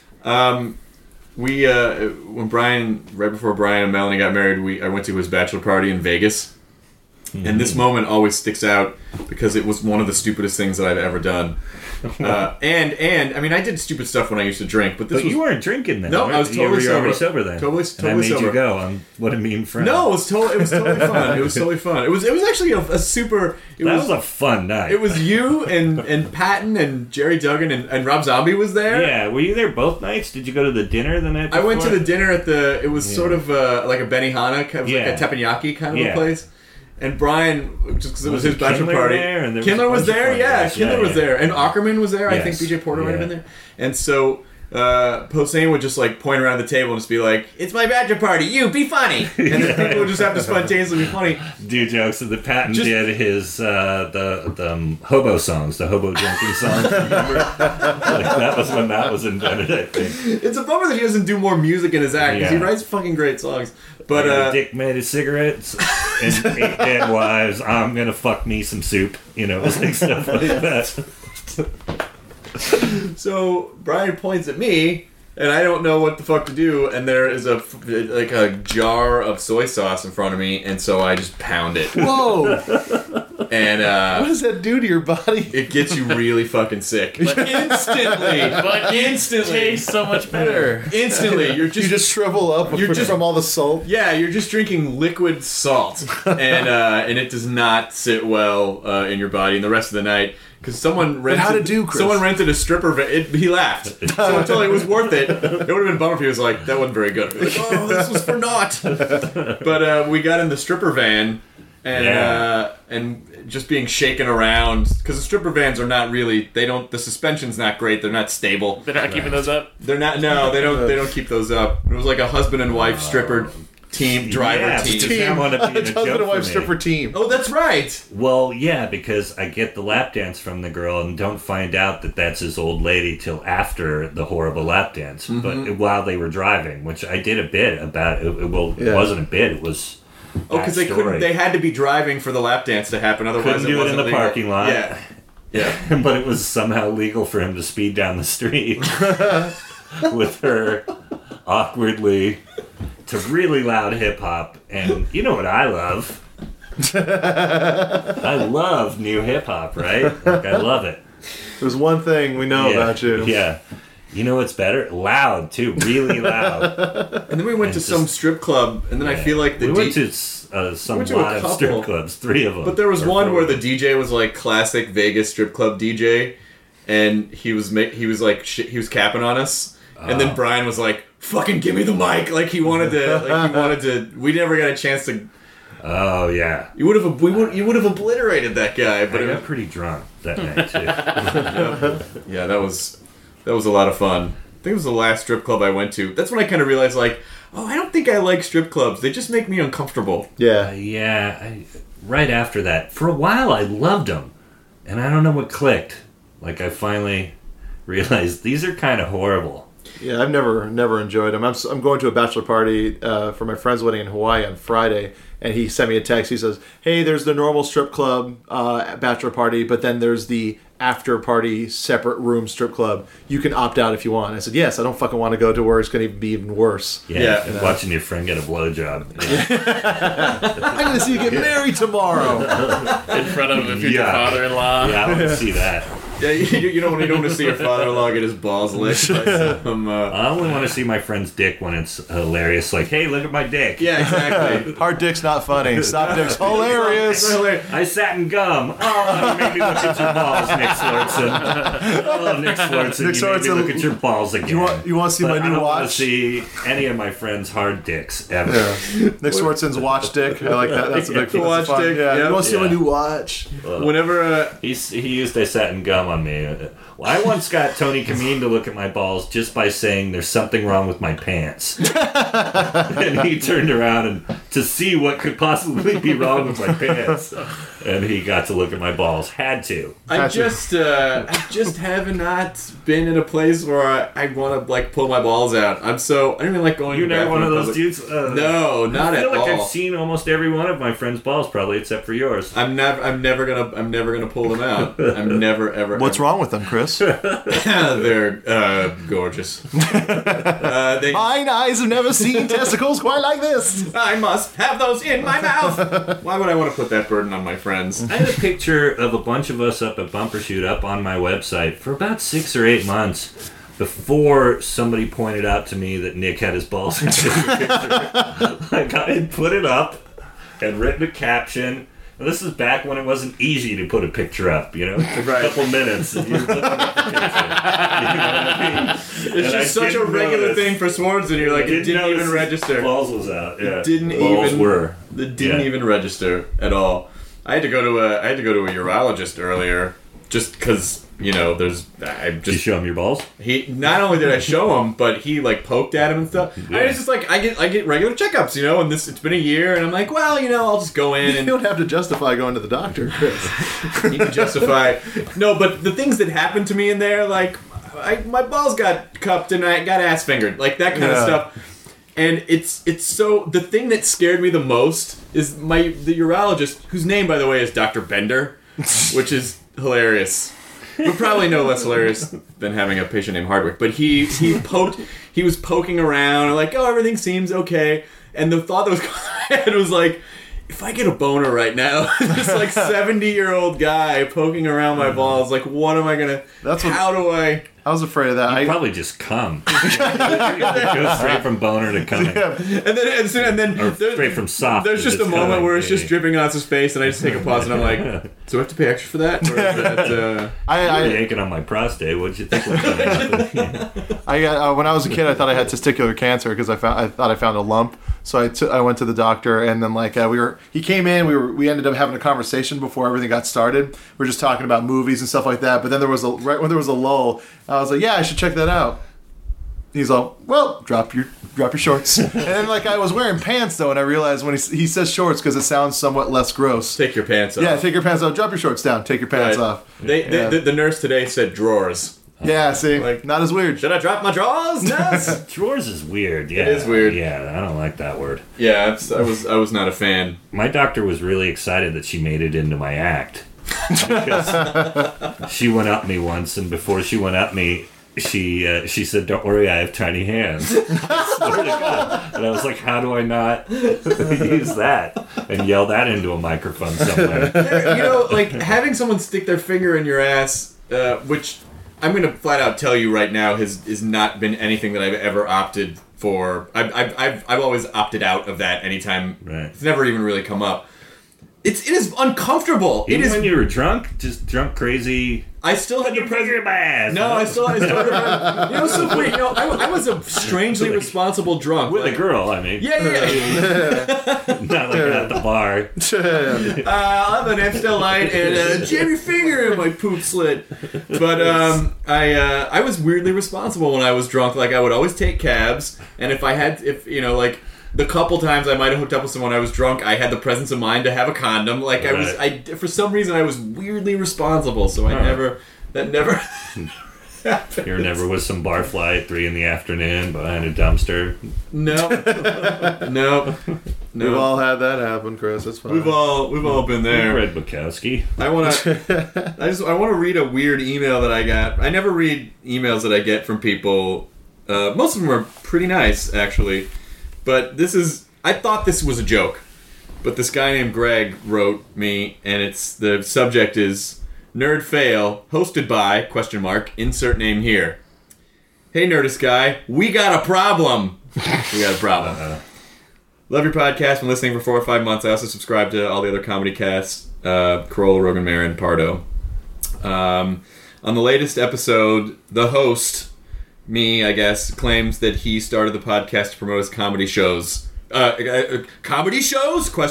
We when Brian, right before Brian and Melanie got married, I went to his bachelor party in Vegas, and this moment always sticks out because it was one of the stupidest things that I've ever done. And I mean, I did stupid stuff when I used to drink, but you weren't drinking then. No, I was totally sober. You were already sober then. Totally and I made sober. you go on What a Mean Friend. No, it was totally fun. It was totally fun. It was actually a super. That was a fun night. It was you and Patton and Jerry Duggan and Rob Zombie was there. Yeah, were you there both nights? Did you go to the dinner the night before? I went to the dinner at it was sort of like a Benihana, kind of like a teppanyaki kind of a place. And Brian, just because it was his bachelor Kindler party, there? And Kindler was there, yeah. Kindler was there, and Yeah. Ackerman was there. Yes. I think BJ Porter might have been there. And so Posehn would just like point around the table and just be like, "It's my bachelor party. You be funny," and then people would just have to spontaneously be funny. Do jokes. And the Patton did his the hobo songs, the hobo drinking songs. Remember? That was when that was invented. I think It's a bummer that he doesn't do more music in his act because he writes fucking great songs. But Dick made his cigarettes and 8 dead wives. I'm gonna fuck me some soup. It was like stuff like that. So Brian points at me, and I don't know what the fuck to do. And there is a jar of soy sauce in front of me, and so I just pound it. Whoa! And what does that do to your body? It gets you really fucking sick. But instantly. Tastes so much better. Instantly. You just shrivel up from all the salt. Yeah, you're just drinking liquid salt, and it does not sit well in your body. And the rest of the night. Because someone rented a stripper van. He laughed. Someone told him it was worth it. It would have been a bummer if he was like, that wasn't very good. Like, oh, this was for naught. But we got in the stripper van, and just being shaken around. Because the stripper vans are not really, the suspension's not great. They're not stable. They're not keeping those up? They're not, no, they don't keep those up. It was like a husband and wife stripper driver team. Want to be in a husband and wife stripper team. Oh, that's right. Well, yeah, because I get the lap dance from the girl and don't find out that that's his old lady till after the horrible lap dance. Mm-hmm. But while they were driving, which I did a bit about. It wasn't a bit. It was. Because they couldn't. They had to be driving for the lap dance to happen. Otherwise, couldn't do it in the parking lot. Yeah. But it was somehow legal for him to speed down the street with her awkwardly to really loud hip hop. And you know what I love? I love new hip hop, right? Like, I love it. There's one thing we know about you. Yeah. You know what's better? Loud, too. Really loud. And then we went to some strip club, and then I feel like we went to some lot of strip clubs, 3 of them. But there was one where the DJ was like classic Vegas strip club DJ, and he was capping on us, and then Brian was like, "Fucking give me the mic!" Like he wanted to. We never got a chance to. Oh yeah, you would have obliterated that guy. But I got pretty drunk that night too. Yeah, that was a lot of fun. I think it was the last strip club I went to. That's when I kind of realized, like, oh, I don't think I like strip clubs. They just make me uncomfortable. Yeah. Right after that, for a while I loved them, and I don't know what clicked. Like I finally realized these are kind of horrible. Yeah, I've never enjoyed them. I'm going to a bachelor party for my friend's wedding in Hawaii on Friday, and he sent me a text. He says, "Hey, there's the normal strip club bachelor party, but then there's the after party separate room strip club. You can opt out if you want." I said, "Yes, I don't fucking want to go to where it's going to be even worse." Yeah. Watching your friend get a blowjob. I'm going to see you get married tomorrow in front of a future father-in-law. Yeah, I want to see that. Yeah, you don't want to see your father-in-law get his balls licked by some... I only want to see my friend's dick when it's hilarious. Like, hey, look at my dick. Yeah, exactly. Hard dick's not funny. Soft dick's hilarious. I sat in gum. Oh, you made me look at your balls, Nick Swartzen. Oh, Nick Swartzen, you made me look at your balls again. You want to see my new watch? I don't want to see any of my friends' hard dicks ever. Yeah. Nick Swartzen's watch dick. I like that. That's a big watch dick. Yeah. You want to see my new watch? Whenever he used I sat in gum on me. Well, I once got Tony Kameen to look at my balls just by saying there's something wrong with my pants. And he turned around and to see what could possibly be wrong with my pants. And he got to look at my balls. Had to. I just have not been in a place where I want to like pull my balls out. I don't even like going. You're to not one of those public. dudes. No, not at all. I feel like I've seen almost every one of my friends' balls, probably except for yours. I'm never gonna pull them out. I'm never ever. What's wrong with them, Chris? They're gorgeous. Mine eyes have never seen testicles quite like this. I must have those in my mouth. Why would I want to put that burden on my friends? I had a picture of a bunch of us up at Bumpershoot up on my website for about 6 or 8 months before somebody pointed out to me that Nick had his balls in the picture. Like, I had put it up and written a caption. And this is back when it wasn't easy to put a picture up, you know? It took a couple minutes and you're looking at the picture. You know what I mean? It's just such a regular thing for Swords, and you're like, it didn't even register. Balls was out, yeah. It didn't even register at all. I had to go to a urologist earlier, just because Did you show him your balls? He not only did I show him, but he like poked at him and stuff. Yeah. I was just like, I get regular checkups, and it's been a year, and I'm like, well, I'll just go in. And you don't have to justify going to the doctor, Chris. You can justify. No, but the things that happened to me in there, like my balls got cupped and I got ass fingered, like that kind of stuff. And it's so the thing that scared me the most is the urologist, whose name by the way is Dr. Bender, which is hilarious, but probably no less hilarious than having a patient named Hardwick. But he was poking around and like, oh, everything seems okay. And the thought that was going through my head was like, if I get a boner right now, this like 70-year-old guy poking around my balls, like what am I gonna? How do I? I was afraid of that. You'd probably just come. Go straight from boner to coming. Yeah. And then or straight from soft. There's just a moment where it's just dripping on his face, and I just take a pause, and I'm like, do I have to pay extra for that? Or is that I'm yanking on my prostate. What'd you think was going to happen? I got when I was a kid, I thought I had testicular cancer because I thought I found a lump. So I went to the doctor, and then like he came in. We ended up having a conversation before everything got started. We were just talking about movies and stuff like that. But then right when there was a lull, I was like, yeah, I should check that out. He's all, well, drop your shorts. And then like I was wearing pants though, and I realized when he says shorts because it sounds somewhat less gross. Take your pants off. Yeah, take your pants off. Drop your shorts down. Take your pants off. The nurse today said drawers. Yeah, see, like, not as weird. Should I drop my drawers, nurse? Drawers is weird. Yeah, it is weird. Yeah, I don't like that word. Yeah, I was not a fan. My doctor was really excited that she made it into my act. Because she went up me once, and before she went up me, she said, "Don't worry, I have tiny hands." I swear to God. And I was like, "How do I not use that and yell that into a microphone somewhere?" Like having someone stick their finger in your ass, which I'm going to flat out tell you right now has not been anything that I've ever opted for. I've always opted out of that anytime. Right. It's never even really come up. It is uncomfortable. Even when you were drunk, just drunk crazy. I still had your finger in my ass. No, I still had so weird. I was a strangely responsible drunk with a girl. I mean, yeah. Not like at the bar. I'll have an Amstel Light and jam your finger in my poop slit. But I was weirdly responsible when I was drunk. Like I would always take cabs, and if the couple times I might have hooked up with someone I was drunk, I had the presence of mind to have a condom. Like right. For some reason I was weirdly responsible, so that never happened. You never was some barfly at 3 p.m. behind a dumpster. No. We've all had that happen, Chris. It's fine. We've all been there. Red Bukowski. I want to read a weird email that I got. I never read emails that I get from people. Most of them are pretty nice, actually. But I thought this was a joke. But this guy named Greg wrote me, and the subject is Nerd Fail, hosted by, ? Insert name here. Hey, Nerdist guy, we got a problem. We got a problem. Love your podcast. Been listening for 4 or 5 months. I also subscribe to all the other comedy casts, Carolla, Rogan, Marin, Pardo. On the latest episode, the host... me, I guess, claims that he started the podcast to promote his comedy shows. Comedy shows? ?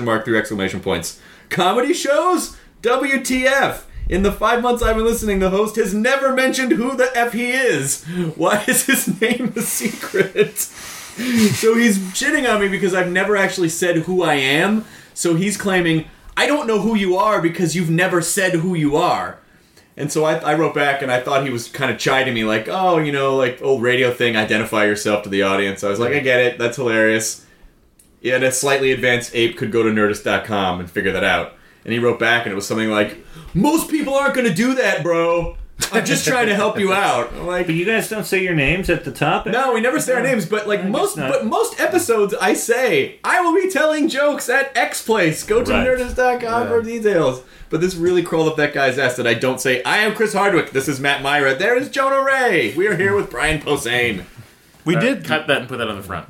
3 exclamation points. Comedy shows? WTF? In the 5 months I've been listening, the host has never mentioned who the F he is. Why is his name a secret? So he's shitting on me because I've never actually said who I am. So he's claiming, I don't know who you are because you've never said who you are. And so I wrote back, and I thought he was kind of chiding me, like, oh, you know, like, old radio thing, identify yourself to the audience. I was like, I get it, that's hilarious. Yeah, and a slightly advanced ape could go to Nerdist.com and figure that out. And he wrote back, and it was something like, most people aren't going to do that, bro. I'm just trying to help you out. I'm like, but you guys don't say your names at the top? No, we never say our names, but like most episodes I say, I will be telling jokes at X place. Go to Nerdist.com for details. But this really crawled up that guy's ass that I don't say, I am Chris Hardwick, this is Matt Myra, there is Jonah Ray. We are here with Brian Posehn. We did cut that and put that on the front.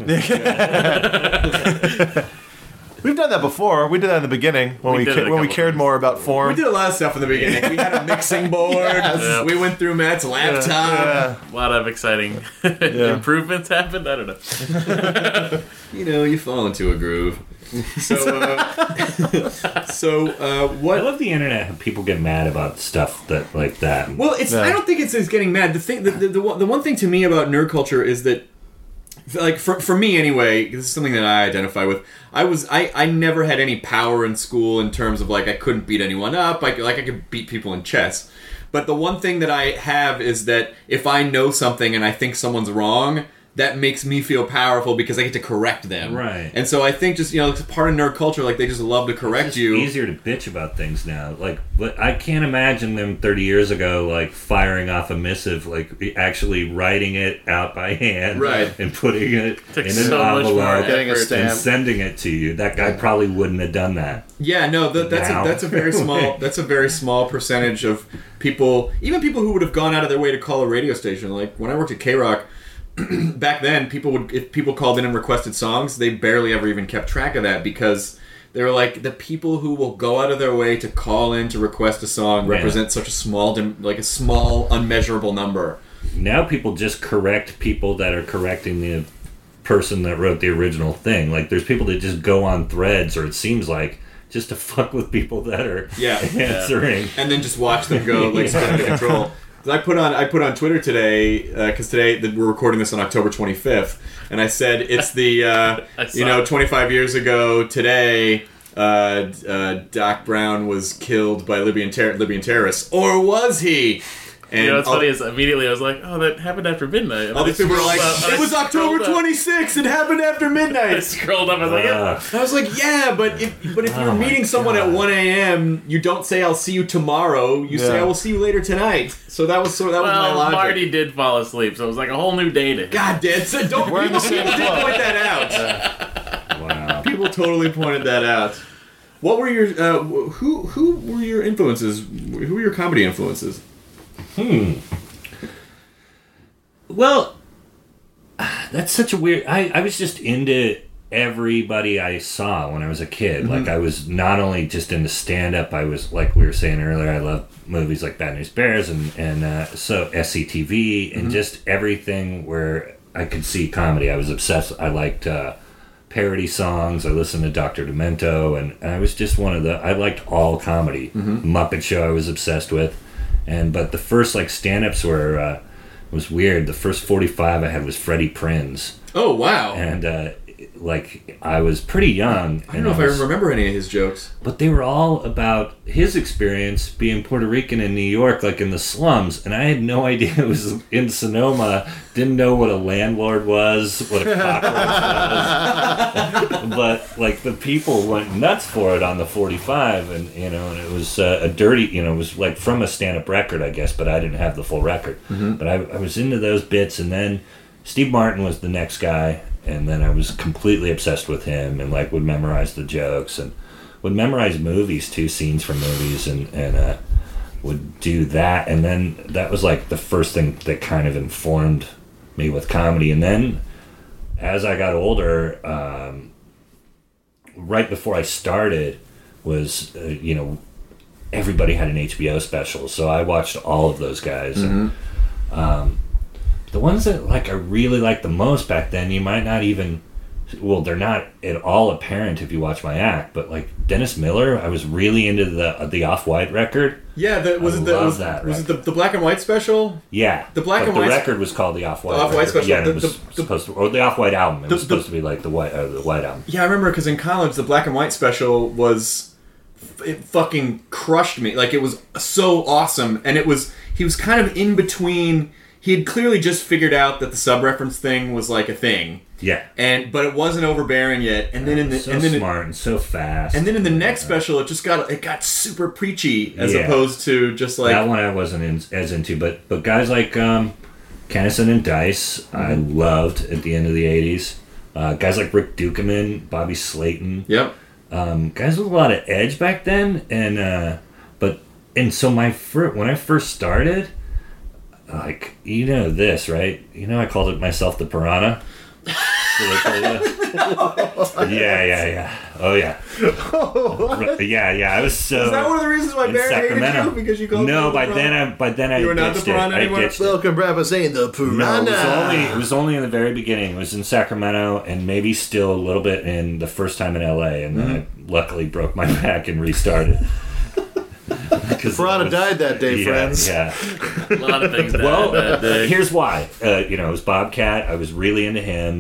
We've done that before. We did that in the beginning when we cared more about form. We did a lot of stuff in the beginning. We had a mixing board. Yes. We went through Matt's laptop. A lot of exciting improvements happened. I don't know. You know, you fall into a groove. So what? I love the internet. How people get mad about stuff like that. Well, I don't think it's getting mad. The one thing to me about nerd culture is that, like, for me anyway, this is something that I identify with. I never had any power in school in terms of, like, I couldn't beat anyone up. I could beat people in chess. But the one thing that I have is that if I know something and I think someone's wrong, that makes me feel powerful because I get to correct them. Right. And so I think just, you know, it's part of nerd culture, like, they just love to correct you. It's easier to bitch about things now. Like, but I can't imagine them 30 years ago, like, firing off a missive, like, actually writing it out by hand. Right. And putting it in an envelope and sending it to you. That guy probably wouldn't have done that. Yeah, no, that's a very small percentage of people, even people who would have gone out of their way to call a radio station. Like, when I worked at K-Rock, back then, if people called in and requested songs, they barely ever even kept track of that because they were like, the people who will go out of their way to call in to request a song represent such a small, unmeasurable number. Now people just correct people that are correcting the person that wrote the original thing. Like, there's people that just go on threads, or it seems like, just to fuck with people that are answering. And then just watch them go, like, spin out of control. I put on Twitter today, because today we're recording this on October 25th, and I said it's the 25 years ago today, Doc Brown was killed by Libyan terrorists, or was he? And you know what's funny is immediately I was like, oh, that happened after midnight. And all these people were like, it was October 26th, it happened after midnight. I scrolled up, I was like, yeah. I was like, yeah, but if you're meeting someone at 1 a.m., you don't say I'll see you tomorrow, you say I will see you later tonight. So that was my logic. Marty did fall asleep, so it was like a whole new day to him. God damn, so people did point that out. Wow. People totally pointed that out. What were your who were your influences? Who were your comedy influences? Well, that's such a weird... I was just into everybody I saw when I was a kid. Mm-hmm. Like, I was not only just into stand-up, I was, like we were saying earlier, I love movies like Bad News Bears and so SCTV and just everything where I could see comedy. I was obsessed. I liked parody songs. I listened to Dr. Demento, and I was just I liked all comedy. Mm-hmm. Muppet Show I was obsessed with. But the first, like, stand-ups were, was weird. The first 45 I had was Freddie Prinze. Oh, wow. And, I was pretty young. I don't know if I remember any of his jokes. But they were all about his experience being Puerto Rican in New York, like in the slums. And I had no idea it was in Sonoma. Didn't know what a landlord was, what a cockroach was. But, like, the people went nuts for it on the 45. And, and it was a dirty, it was, like, from a stand-up record, I guess. But I didn't have the full record. Mm-hmm. But I was into those bits. And then Steve Martin was the next guy. And then I was completely obsessed with him and, like, would memorize the jokes and would memorize movies, too, scenes from movies, and would do that. And then that was, like, the first thing that kind of informed me with comedy. And then as I got older, right before I started was, everybody had an HBO special. So I watched all of those guys. Mm-hmm. And, the ones that, like, I really liked the most back then, you might not even well, they're not at all apparent if you watch my act, but like Dennis Miller, I was really into the Off-White record. Yeah, was it the black and white special? Yeah, the black and white. The record was called the Off-White. The Off-White special. Yeah, it was supposed to, or the Off-White album. It was supposed to be like the white album. Yeah, I remember because in college the black and white special it fucking crushed me. Like it was so awesome, and he was kind of in between. He had clearly just figured out that the sub-reference thing was like a thing. Yeah. But it wasn't overbearing yet. And then smart and so fast. And then in the next special, it got super preachy as opposed to just like that one I wasn't as into. But guys like Kennison and Dice, I loved at the end of the '80s. Guys like Rick Dukeman, Bobby Slayton. Yep. Guys with a lot of edge back then, and so when I first started. Like, you know this, right? You know I called it myself the Piranha? Did I tell you? Yeah. Oh, yeah. Yeah, I was so... Is that one of the reasons why Barrett hated you? Because you called No, by then I You were not the Piranha anymore? Welcome, Brad saying the Piranha. No, it was only in the very beginning. It was in Sacramento and maybe still a little bit in the first time in LA. And then I luckily broke my back and restarted. Piranha died that day, friends. Yeah. A lot of things died that day. Here's why. It was Bobcat. I was really into him.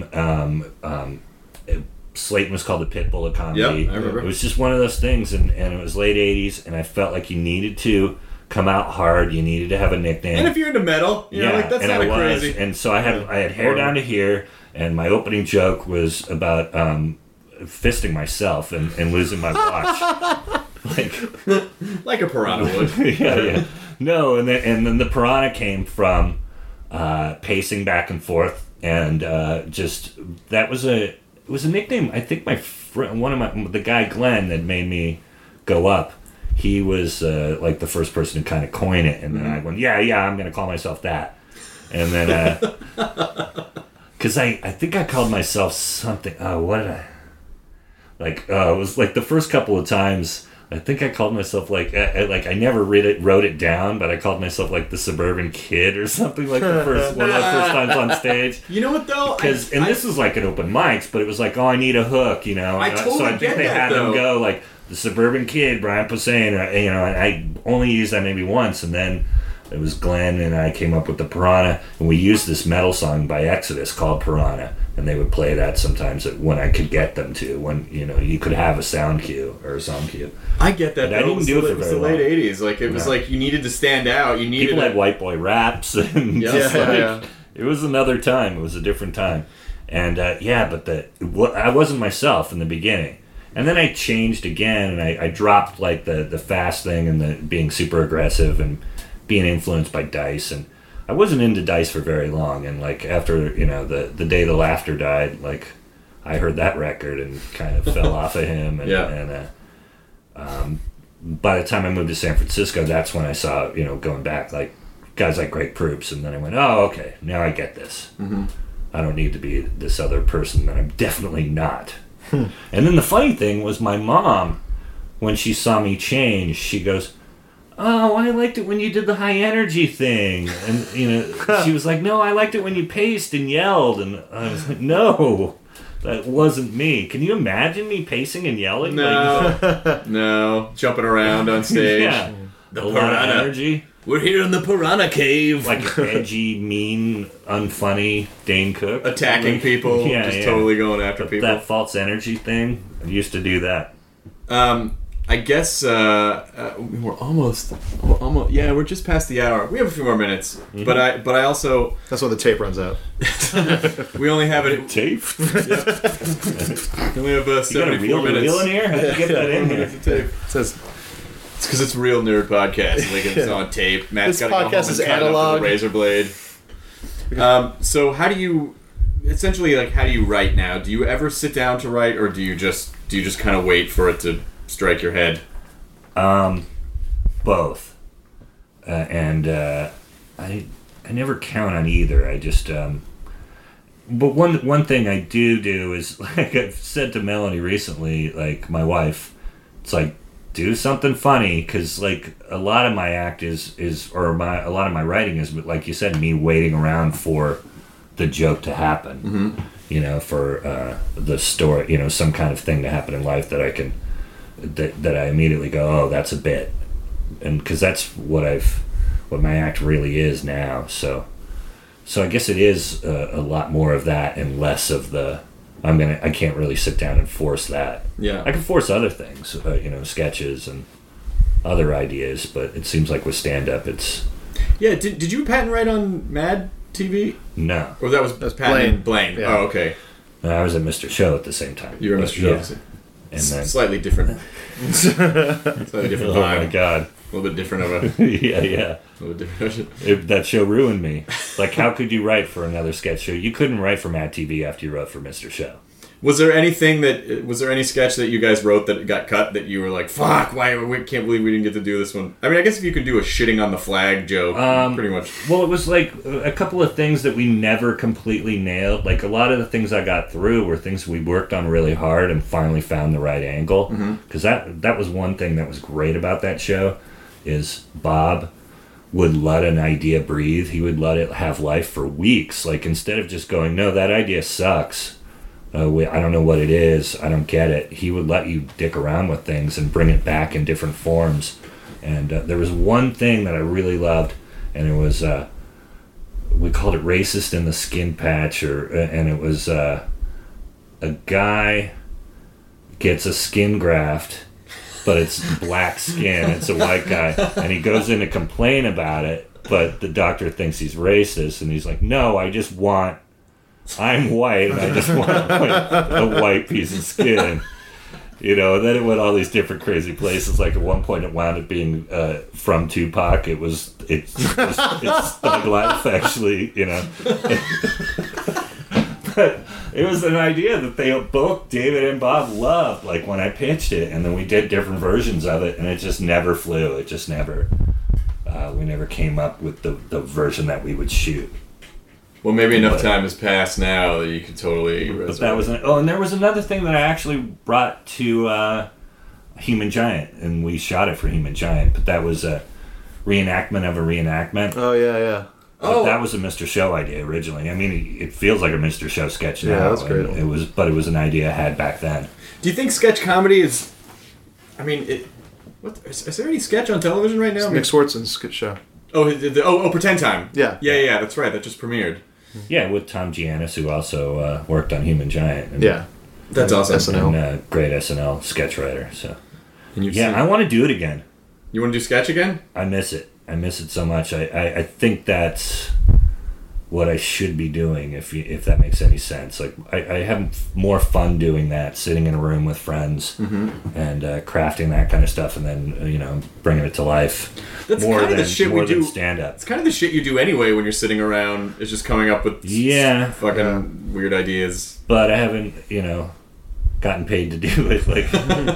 Slayton was called the Pitbull of comedy. Yep, I remember. It was just one of those things, and it was late 80s, and I felt like you needed to come out hard. You needed to have a nickname. And if you're into metal, that's and not I was, crazy. And so I had hair down to here, and my opening joke was about fisting myself and losing my watch. Like a piranha would. Yeah. No, and then the Piranha came from pacing back and forth, and it was a nickname. I think my friend, the guy Glenn that made me go up, he was like the first person to kind of coin it, and then I went, yeah, I'm going to call myself that, and then because I think I called myself something. What did I? It was like the first couple of times. I think I called myself like I never wrote it down, but I called myself like the Suburban Kid or something like one of the first times on stage. You know what though? This was like an open mics, but it was like, oh, I need a hook, you know. I totally so I think they had them go like the Suburban Kid, Brian Posehn, and I only used that maybe once, and then it was Glenn and I came up with the Piranha, and we used this metal song by Exodus called Piranha. And they would play that sometimes when I could get them to, when you could have a sound cue or a song cue. I get that. But I didn't do it for very long. It was the late '80s. Like it was like you needed to stand out. You needed people had white boy raps, and it was another time. It was a different time, and but I wasn't myself in the beginning, and then I changed again, and I dropped like the fast thing and the being super aggressive and being influenced by Dice and. I wasn't into Dice for very long, and like after the Day the Laughter died, like I heard that record and kind of fell off of him, and by the time I moved to San Francisco, that's when I saw going back like guys like Greg Proops, and then I went, oh okay, now I get this. Mm-hmm. I don't need to be this other person that I'm definitely not. And then the funny thing was my mom, when she saw me change, she goes, oh, I liked it when you did the high energy thing. And, she was like, no, I liked it when you paced and yelled. And I was like, no, that wasn't me. Can you imagine me pacing and yelling? No. No. Jumping around on stage. Yeah. The a lot of energy. We're here in the Piranha Cave. Like edgy, mean, unfunny Dane Cook. Attacking people. Totally going after people. That false energy thing. I used to do that. I guess we're almost. Yeah, we're just past the hour. We have a few more minutes, but I also. That's when the tape runs out. We only have it. Tape. We only have 74 minutes. Reel in here? How'd you get that in here? Tape. It says it's because it's a real nerd podcast. Like it's on tape. Matt's got to go home and cut up with a razor blade. So how do you write now? Do you ever sit down to write, or do you just kind of wait for it to strike your head? Both. I never count on either. I just but one thing I do is, like I've said to Melanie recently, like my wife, it's like, do something funny, because like a lot of my act a lot of my writing is, like you said, me waiting around for the joke to happen. you know, for the story, you know, some kind of thing to happen in life that I can, that I immediately go, oh, that's a bit. And because that's what my act really is now. So I guess it is a lot more of that and less of the, I can't really sit down and force that. Yeah. I can force other things, you know, sketches and other ideas, but it seems like with stand-up, it's... Yeah, did you patent write on Mad TV? No. Or that was patent Blaine. Yeah. Oh, okay. I was at Mr. Show at the same time. You were Mr. Show. Yeah. And then... Slightly different. Slightly different vibe. Oh my God. A little bit different of a... yeah. A little bit different. That show ruined me. Like, how could you write for another sketch show? You couldn't write for Mad TV after you wrote for Mr. Show. Was there any sketch that you guys wrote that got cut that you were like, fuck, we can't believe we didn't get to do this one? I mean, I guess if you could do a shitting on the flag joke, pretty much. Well, it was like a couple of things that we never completely nailed. Like, a lot of the things I got through were things we worked on really hard and finally found the right angle. Because that was one thing that was great about that show, is Bob would let an idea breathe. He would let it have life for weeks. Like, instead of just going, no, that idea sucks. I don't know what it is. I don't get it. He would let you dick around with things and bring it back in different forms. And there was one thing that I really loved, and it was, we called it Racist in the Skin Patch, and it was a guy gets a skin graft, but it's black skin. It's a white guy, and he goes in to complain about it, but the doctor thinks he's racist, and he's like, no, I'm white, and I just want a white piece of skin. You know, and then it went all these different crazy places. Like, at one point it wound up being from Tupac. It's Thug Life, actually, you know. But it was an idea that they both, David and Bob, loved, like, when I pitched it. And then we did different versions of it, and it just never flew. It just never, we never came up with the version that we would shoot. Well, maybe enough time has passed now that you could totally... But that was... and there was another thing that I actually brought to Human Giant, and we shot it for Human Giant, but that was a reenactment of a reenactment. Oh, yeah. But that was a Mr. Show idea originally. I mean, it feels like a Mr. Show sketch now. Yeah, that's great. It was an idea I had back then. Do you think sketch comedy is... I mean, is there any sketch on television right now? Nick Swartzen's sketch show. Oh, Pretend Time. Yeah. Yeah, that's right. That just premiered. Yeah, with Tom Giannis, who also worked on Human Giant. And, Yeah. That's awesome. SNL. And great SNL sketch writer. So, yeah, I want to do it again. You want to do sketch again? I miss it. I miss it so much. I think that's what I should be doing, if that makes any sense. Like, I have more fun doing that, sitting in a room with friends and crafting that kind of stuff, and then, you know, bringing it to life. That's more kind of than, the shit more we do. than stand-up. It's kind of the shit you do anyway when you're sitting around. It's just coming up with fucking weird ideas. But I haven't, you know, gotten paid to do it, like,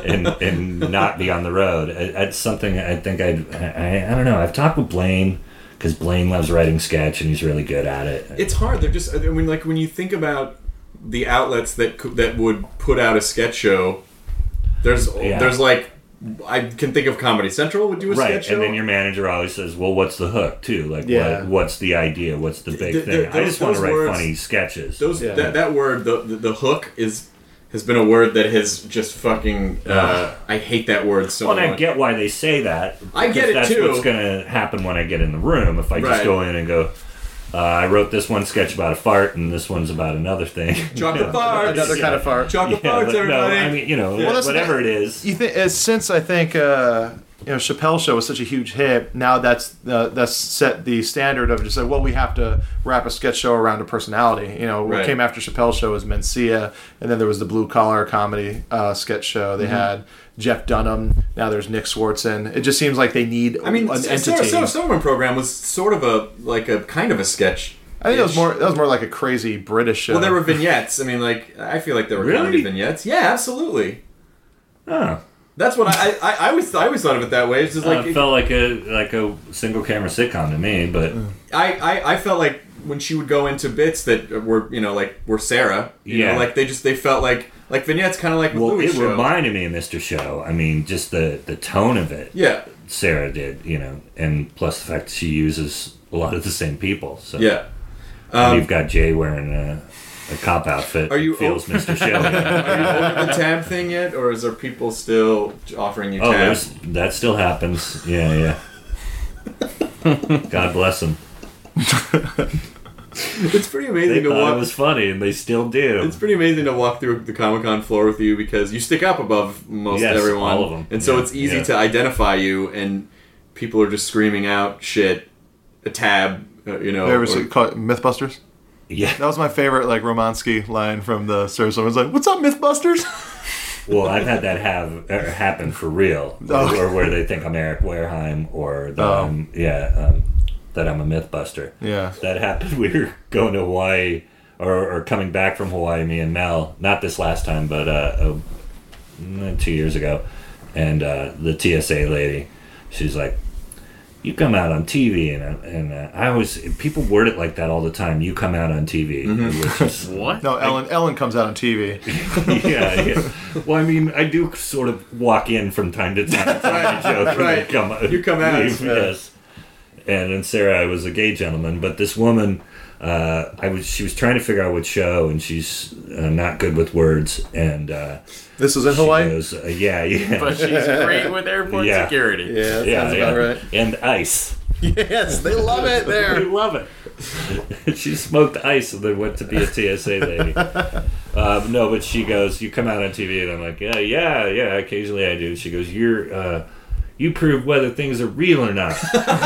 and not be on the road. It's something I think I don't know. I've talked with Blaine, because Blaine loves writing sketch and he's really good at it. It's hard. They're just, I mean, like, when you think about the outlets that would put out a sketch show, there's like, I can think of Comedy Central would do a sketch show. And then your manager always says, well, what's the hook, too? Like, what's the idea? What's the big thing? I just want to write funny sketches. That word, the hook, has been a word that has just fucking... I hate that word so much. Well, and I get why they say that. I get it, that's too. That's what's going to happen when I get in the room. If I just go in and go, I wrote this one sketch about a fart, and this one's about another thing. Chocolate farts. Another kind of fart. Chocolate farts, everybody. No, I mean, you know, whatever it is. You think, since I think... you know, Chappelle's Show was such a huge hit. Now that's set the standard of just like, well, we have to wrap a sketch show around a personality. You know, what came after Chappelle's Show was Mencia, and then there was the Blue Collar Comedy sketch show. They had Jeff Dunham. Now there's Nick Swartzen. It just seems like they need an entity. Silverman Program was sort of a kind of a sketch. I think that was more like a crazy British show. Well, there were vignettes. I mean, like, I feel like there were comedy vignettes. Yeah, absolutely. Oh. That's what I always thought of it that way. It's just like it felt like a single camera sitcom to me, but I felt like when she would go into bits that were Sarah, you know, like they felt like vignettes, kind of like with Louis' show. It reminded me of Mr. Show. I mean, just the tone of it. Yeah, Sarah did, you know, and plus the fact that she uses a lot of the same people. So yeah, you've got Jay wearing a cop outfit. Are you feels Mr. Shelley? Are you over the tab thing yet, or is there people still offering you Oh, tabs? that still happens. Yeah. God bless them. It's pretty amazing They to thought walk. it was funny, and they still do. It's pretty amazing to walk through the Comic-Con floor with you because you stick up above most Yes, everyone, all of them. and so Yeah, it's easy yeah. to identify you. And people are just screaming out shit, a tab, you know. You ever or- see Mythbusters? Yeah. That was my favorite, like, Romansky line from the series. Someone's like, "What's up, Mythbusters?" Well, I've had that happen for real, Oh. or where they think I'm Eric Wareheim, or that that I'm a MythBuster. Yeah. That happened. We were going to Hawaii, or coming back from Hawaii. Me and Mel, not this last time, but 2 years ago, and the TSA lady, she's like, "You come out on TV," and I always, people word it like that all the time. You come out on TV, which is What? No, Ellen comes out on TV. yeah. Well, I mean, I do sort of walk in from time to time. Right, joke right. You come out. Yes. And in Sarah, I was a gay gentleman, but this woman, she was trying to figure out what show, and she's not good with words, and This was in she Hawaii? goes, yeah. But she's great with airport Yeah. security. Yeah, that sounds about right. And ice. Yes, they love it They there. love it. She smoked ice and then went to be a TSA lady. No, but she goes, "You come out on TV," and I'm like, yeah. Occasionally I do. She goes, "You prove whether things are real or not.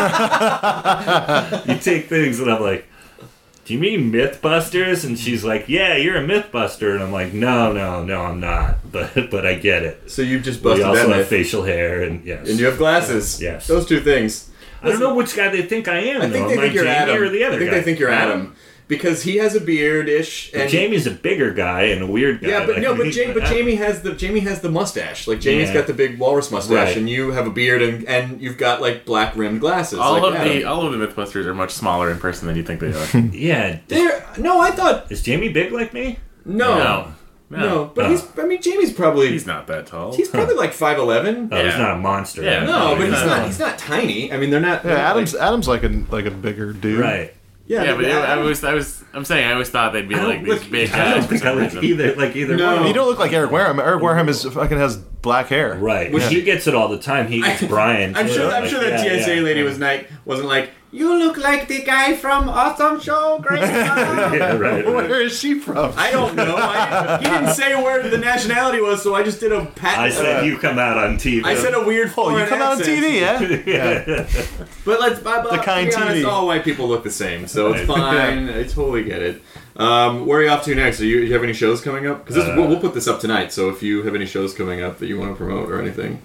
You take things," and I'm like, "Do you mean MythBusters?" And she's like, "Yeah, you're a MythBuster," and I'm like, "No, I'm not." But I get it. So you've just We busted also that have myth. facial hair, and yes, And you have glasses. Yes. Those two things. I don't know which guy they think I am. I think though. they Am think I you're Jamie Adam. or the other I think guy? they think you're Adam. Because he has a beard-ish, and Jamie's a bigger guy and a weird guy. yeah, but like no, but, me. Jamie has the mustache. Like Jamie's Yeah. got the big walrus mustache, Right. and you have a beard, and you've got like black rimmed glasses. All like of Adam. the Mythbusters are much smaller in person than you think they are. Yeah. No, I thought Is Jamie big like me? no. But Jamie's probably He's not that tall. He's probably like 5'11". Oh, he's Yeah. not a monster. Yeah. No, but No. he's not tiny. I mean, they're not. Yeah, they're not Adam's like a bigger dude. Right. Yeah, but Adam- I'm saying I always thought they'd be I like don't these look- big I guys don't for think I some look reason. either No. one. You don't look like Eric Wareham. Eric Wareham is fucking has black hair. Right. Well, he gets it all the time. He gets Brian. I'm too. sure. I'm Like, sure that yeah, TSA yeah. lady wasn't like, "You look like the guy from Awesome Show, Great Show." Yeah, right. Where is she from? I don't know. He didn't say where the nationality was, so I just did a pat. I said you come out on TV. I said a weird Oh, you foreign come out on accent. TV, yeah? yeah. But let's to kind be honest, TV. all white people look the same, so it's Right. fine. I totally get it. Where are you off to next? Do you have any shows coming up? Because we'll put this up tonight, so if you have any shows coming up that you want to promote or anything.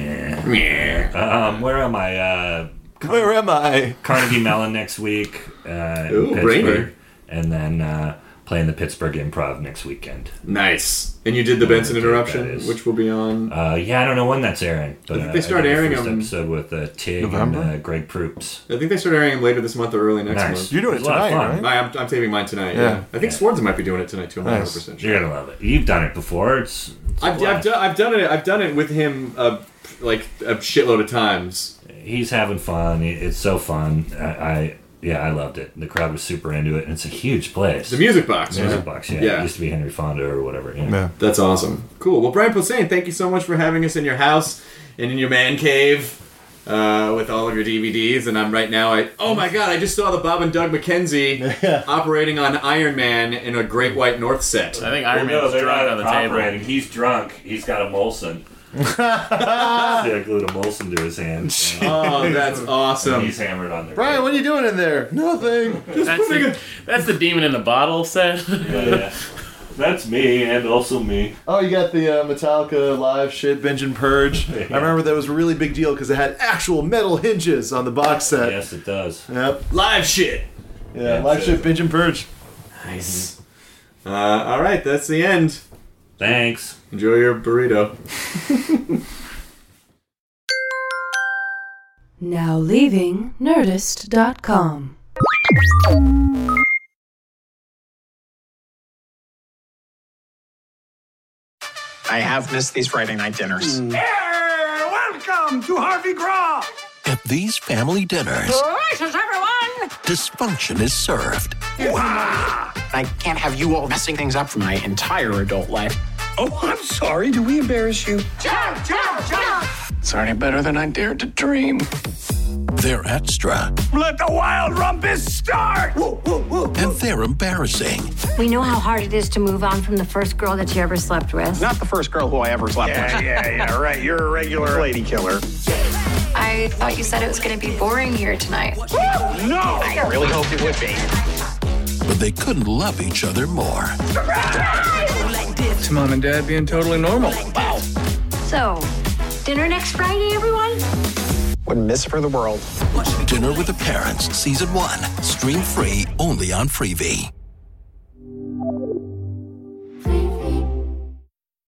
Where am I? Where am I? Carnegie Mellon next week. In Ooh, Pittsburgh. brainy. And then playing the Pittsburgh Improv next weekend. Nice. And you did the Whatever Benson date that Interruption, is. which will be on. Yeah, I don't know when that's airing. But I think they start did the airing first them- episode with Tig November? and Greg Proops. I think they start airing them later this month or early next Nice. month. You're doing It's it a lot of tonight, fun. right? I'm taping mine tonight. Yeah. Yeah. I think Swords might be doing it tonight too. I'm not Nice. 100% sure. You're gonna love it. You've done it before. It's a I've blast. done it. I've done it with him like a shitload of times. He's having fun. It's so fun. I loved it. The crowd was super into it, and it's a huge place. The Music Box. Music right? Box, yeah. Yeah. It used to be Henry Fonda or whatever. Yeah. Yeah. That's awesome. Cool. Well, Brian Posehn, thank you so much for having us in your house and in your man cave with all of your DVDs. And I'm right now. Oh my God! I just saw the Bob and Doug McKenzie operating on Iron Man in a Great White North set. I think Iron Man's drunk on the table. He's drunk. He's got a Molson. I glued a Molson to his hand. Oh, that's And awesome. he's hammered on there. Brian, what are you doing in there? Nothing. That's the demon in the bottle set. Yeah. That's me, and also me. Oh, you got the Metallica live shit, Binge and Purge. I remember that was a really big deal because it had actual metal hinges on the box set. Yes, it does. Yep. Live shit. Yeah, live shit, Binge and Purge. Nice. All right, that's the end. Thanks. Enjoy your burrito. Now leaving Nerdist.com. I have missed these Friday night dinners. Welcome to Harvey Graw. At these family dinners, Delicious, everyone! dysfunction is served. I can't have you all messing things up for my entire adult life. Oh, I'm sorry. Do we embarrass you? Jump, jump, jump! It's already better than I dared to dream. They're extra. Let the wild rumpus start! Woo, woo, woo. And they're embarrassing. We know how hard it is to move on from the first girl that you ever slept with. Not the first girl who I ever slept with. Yeah, right. You're a regular lady killer. I thought you said it was going to be boring here tonight. No! I really hoped it would be. But they couldn't love each other more. It's Mom and Dad being totally normal. Wow. So, dinner next Friday, everyone? Wouldn't miss it for the world. Dinner with the Parents, Season 1. Stream free only on Freevee.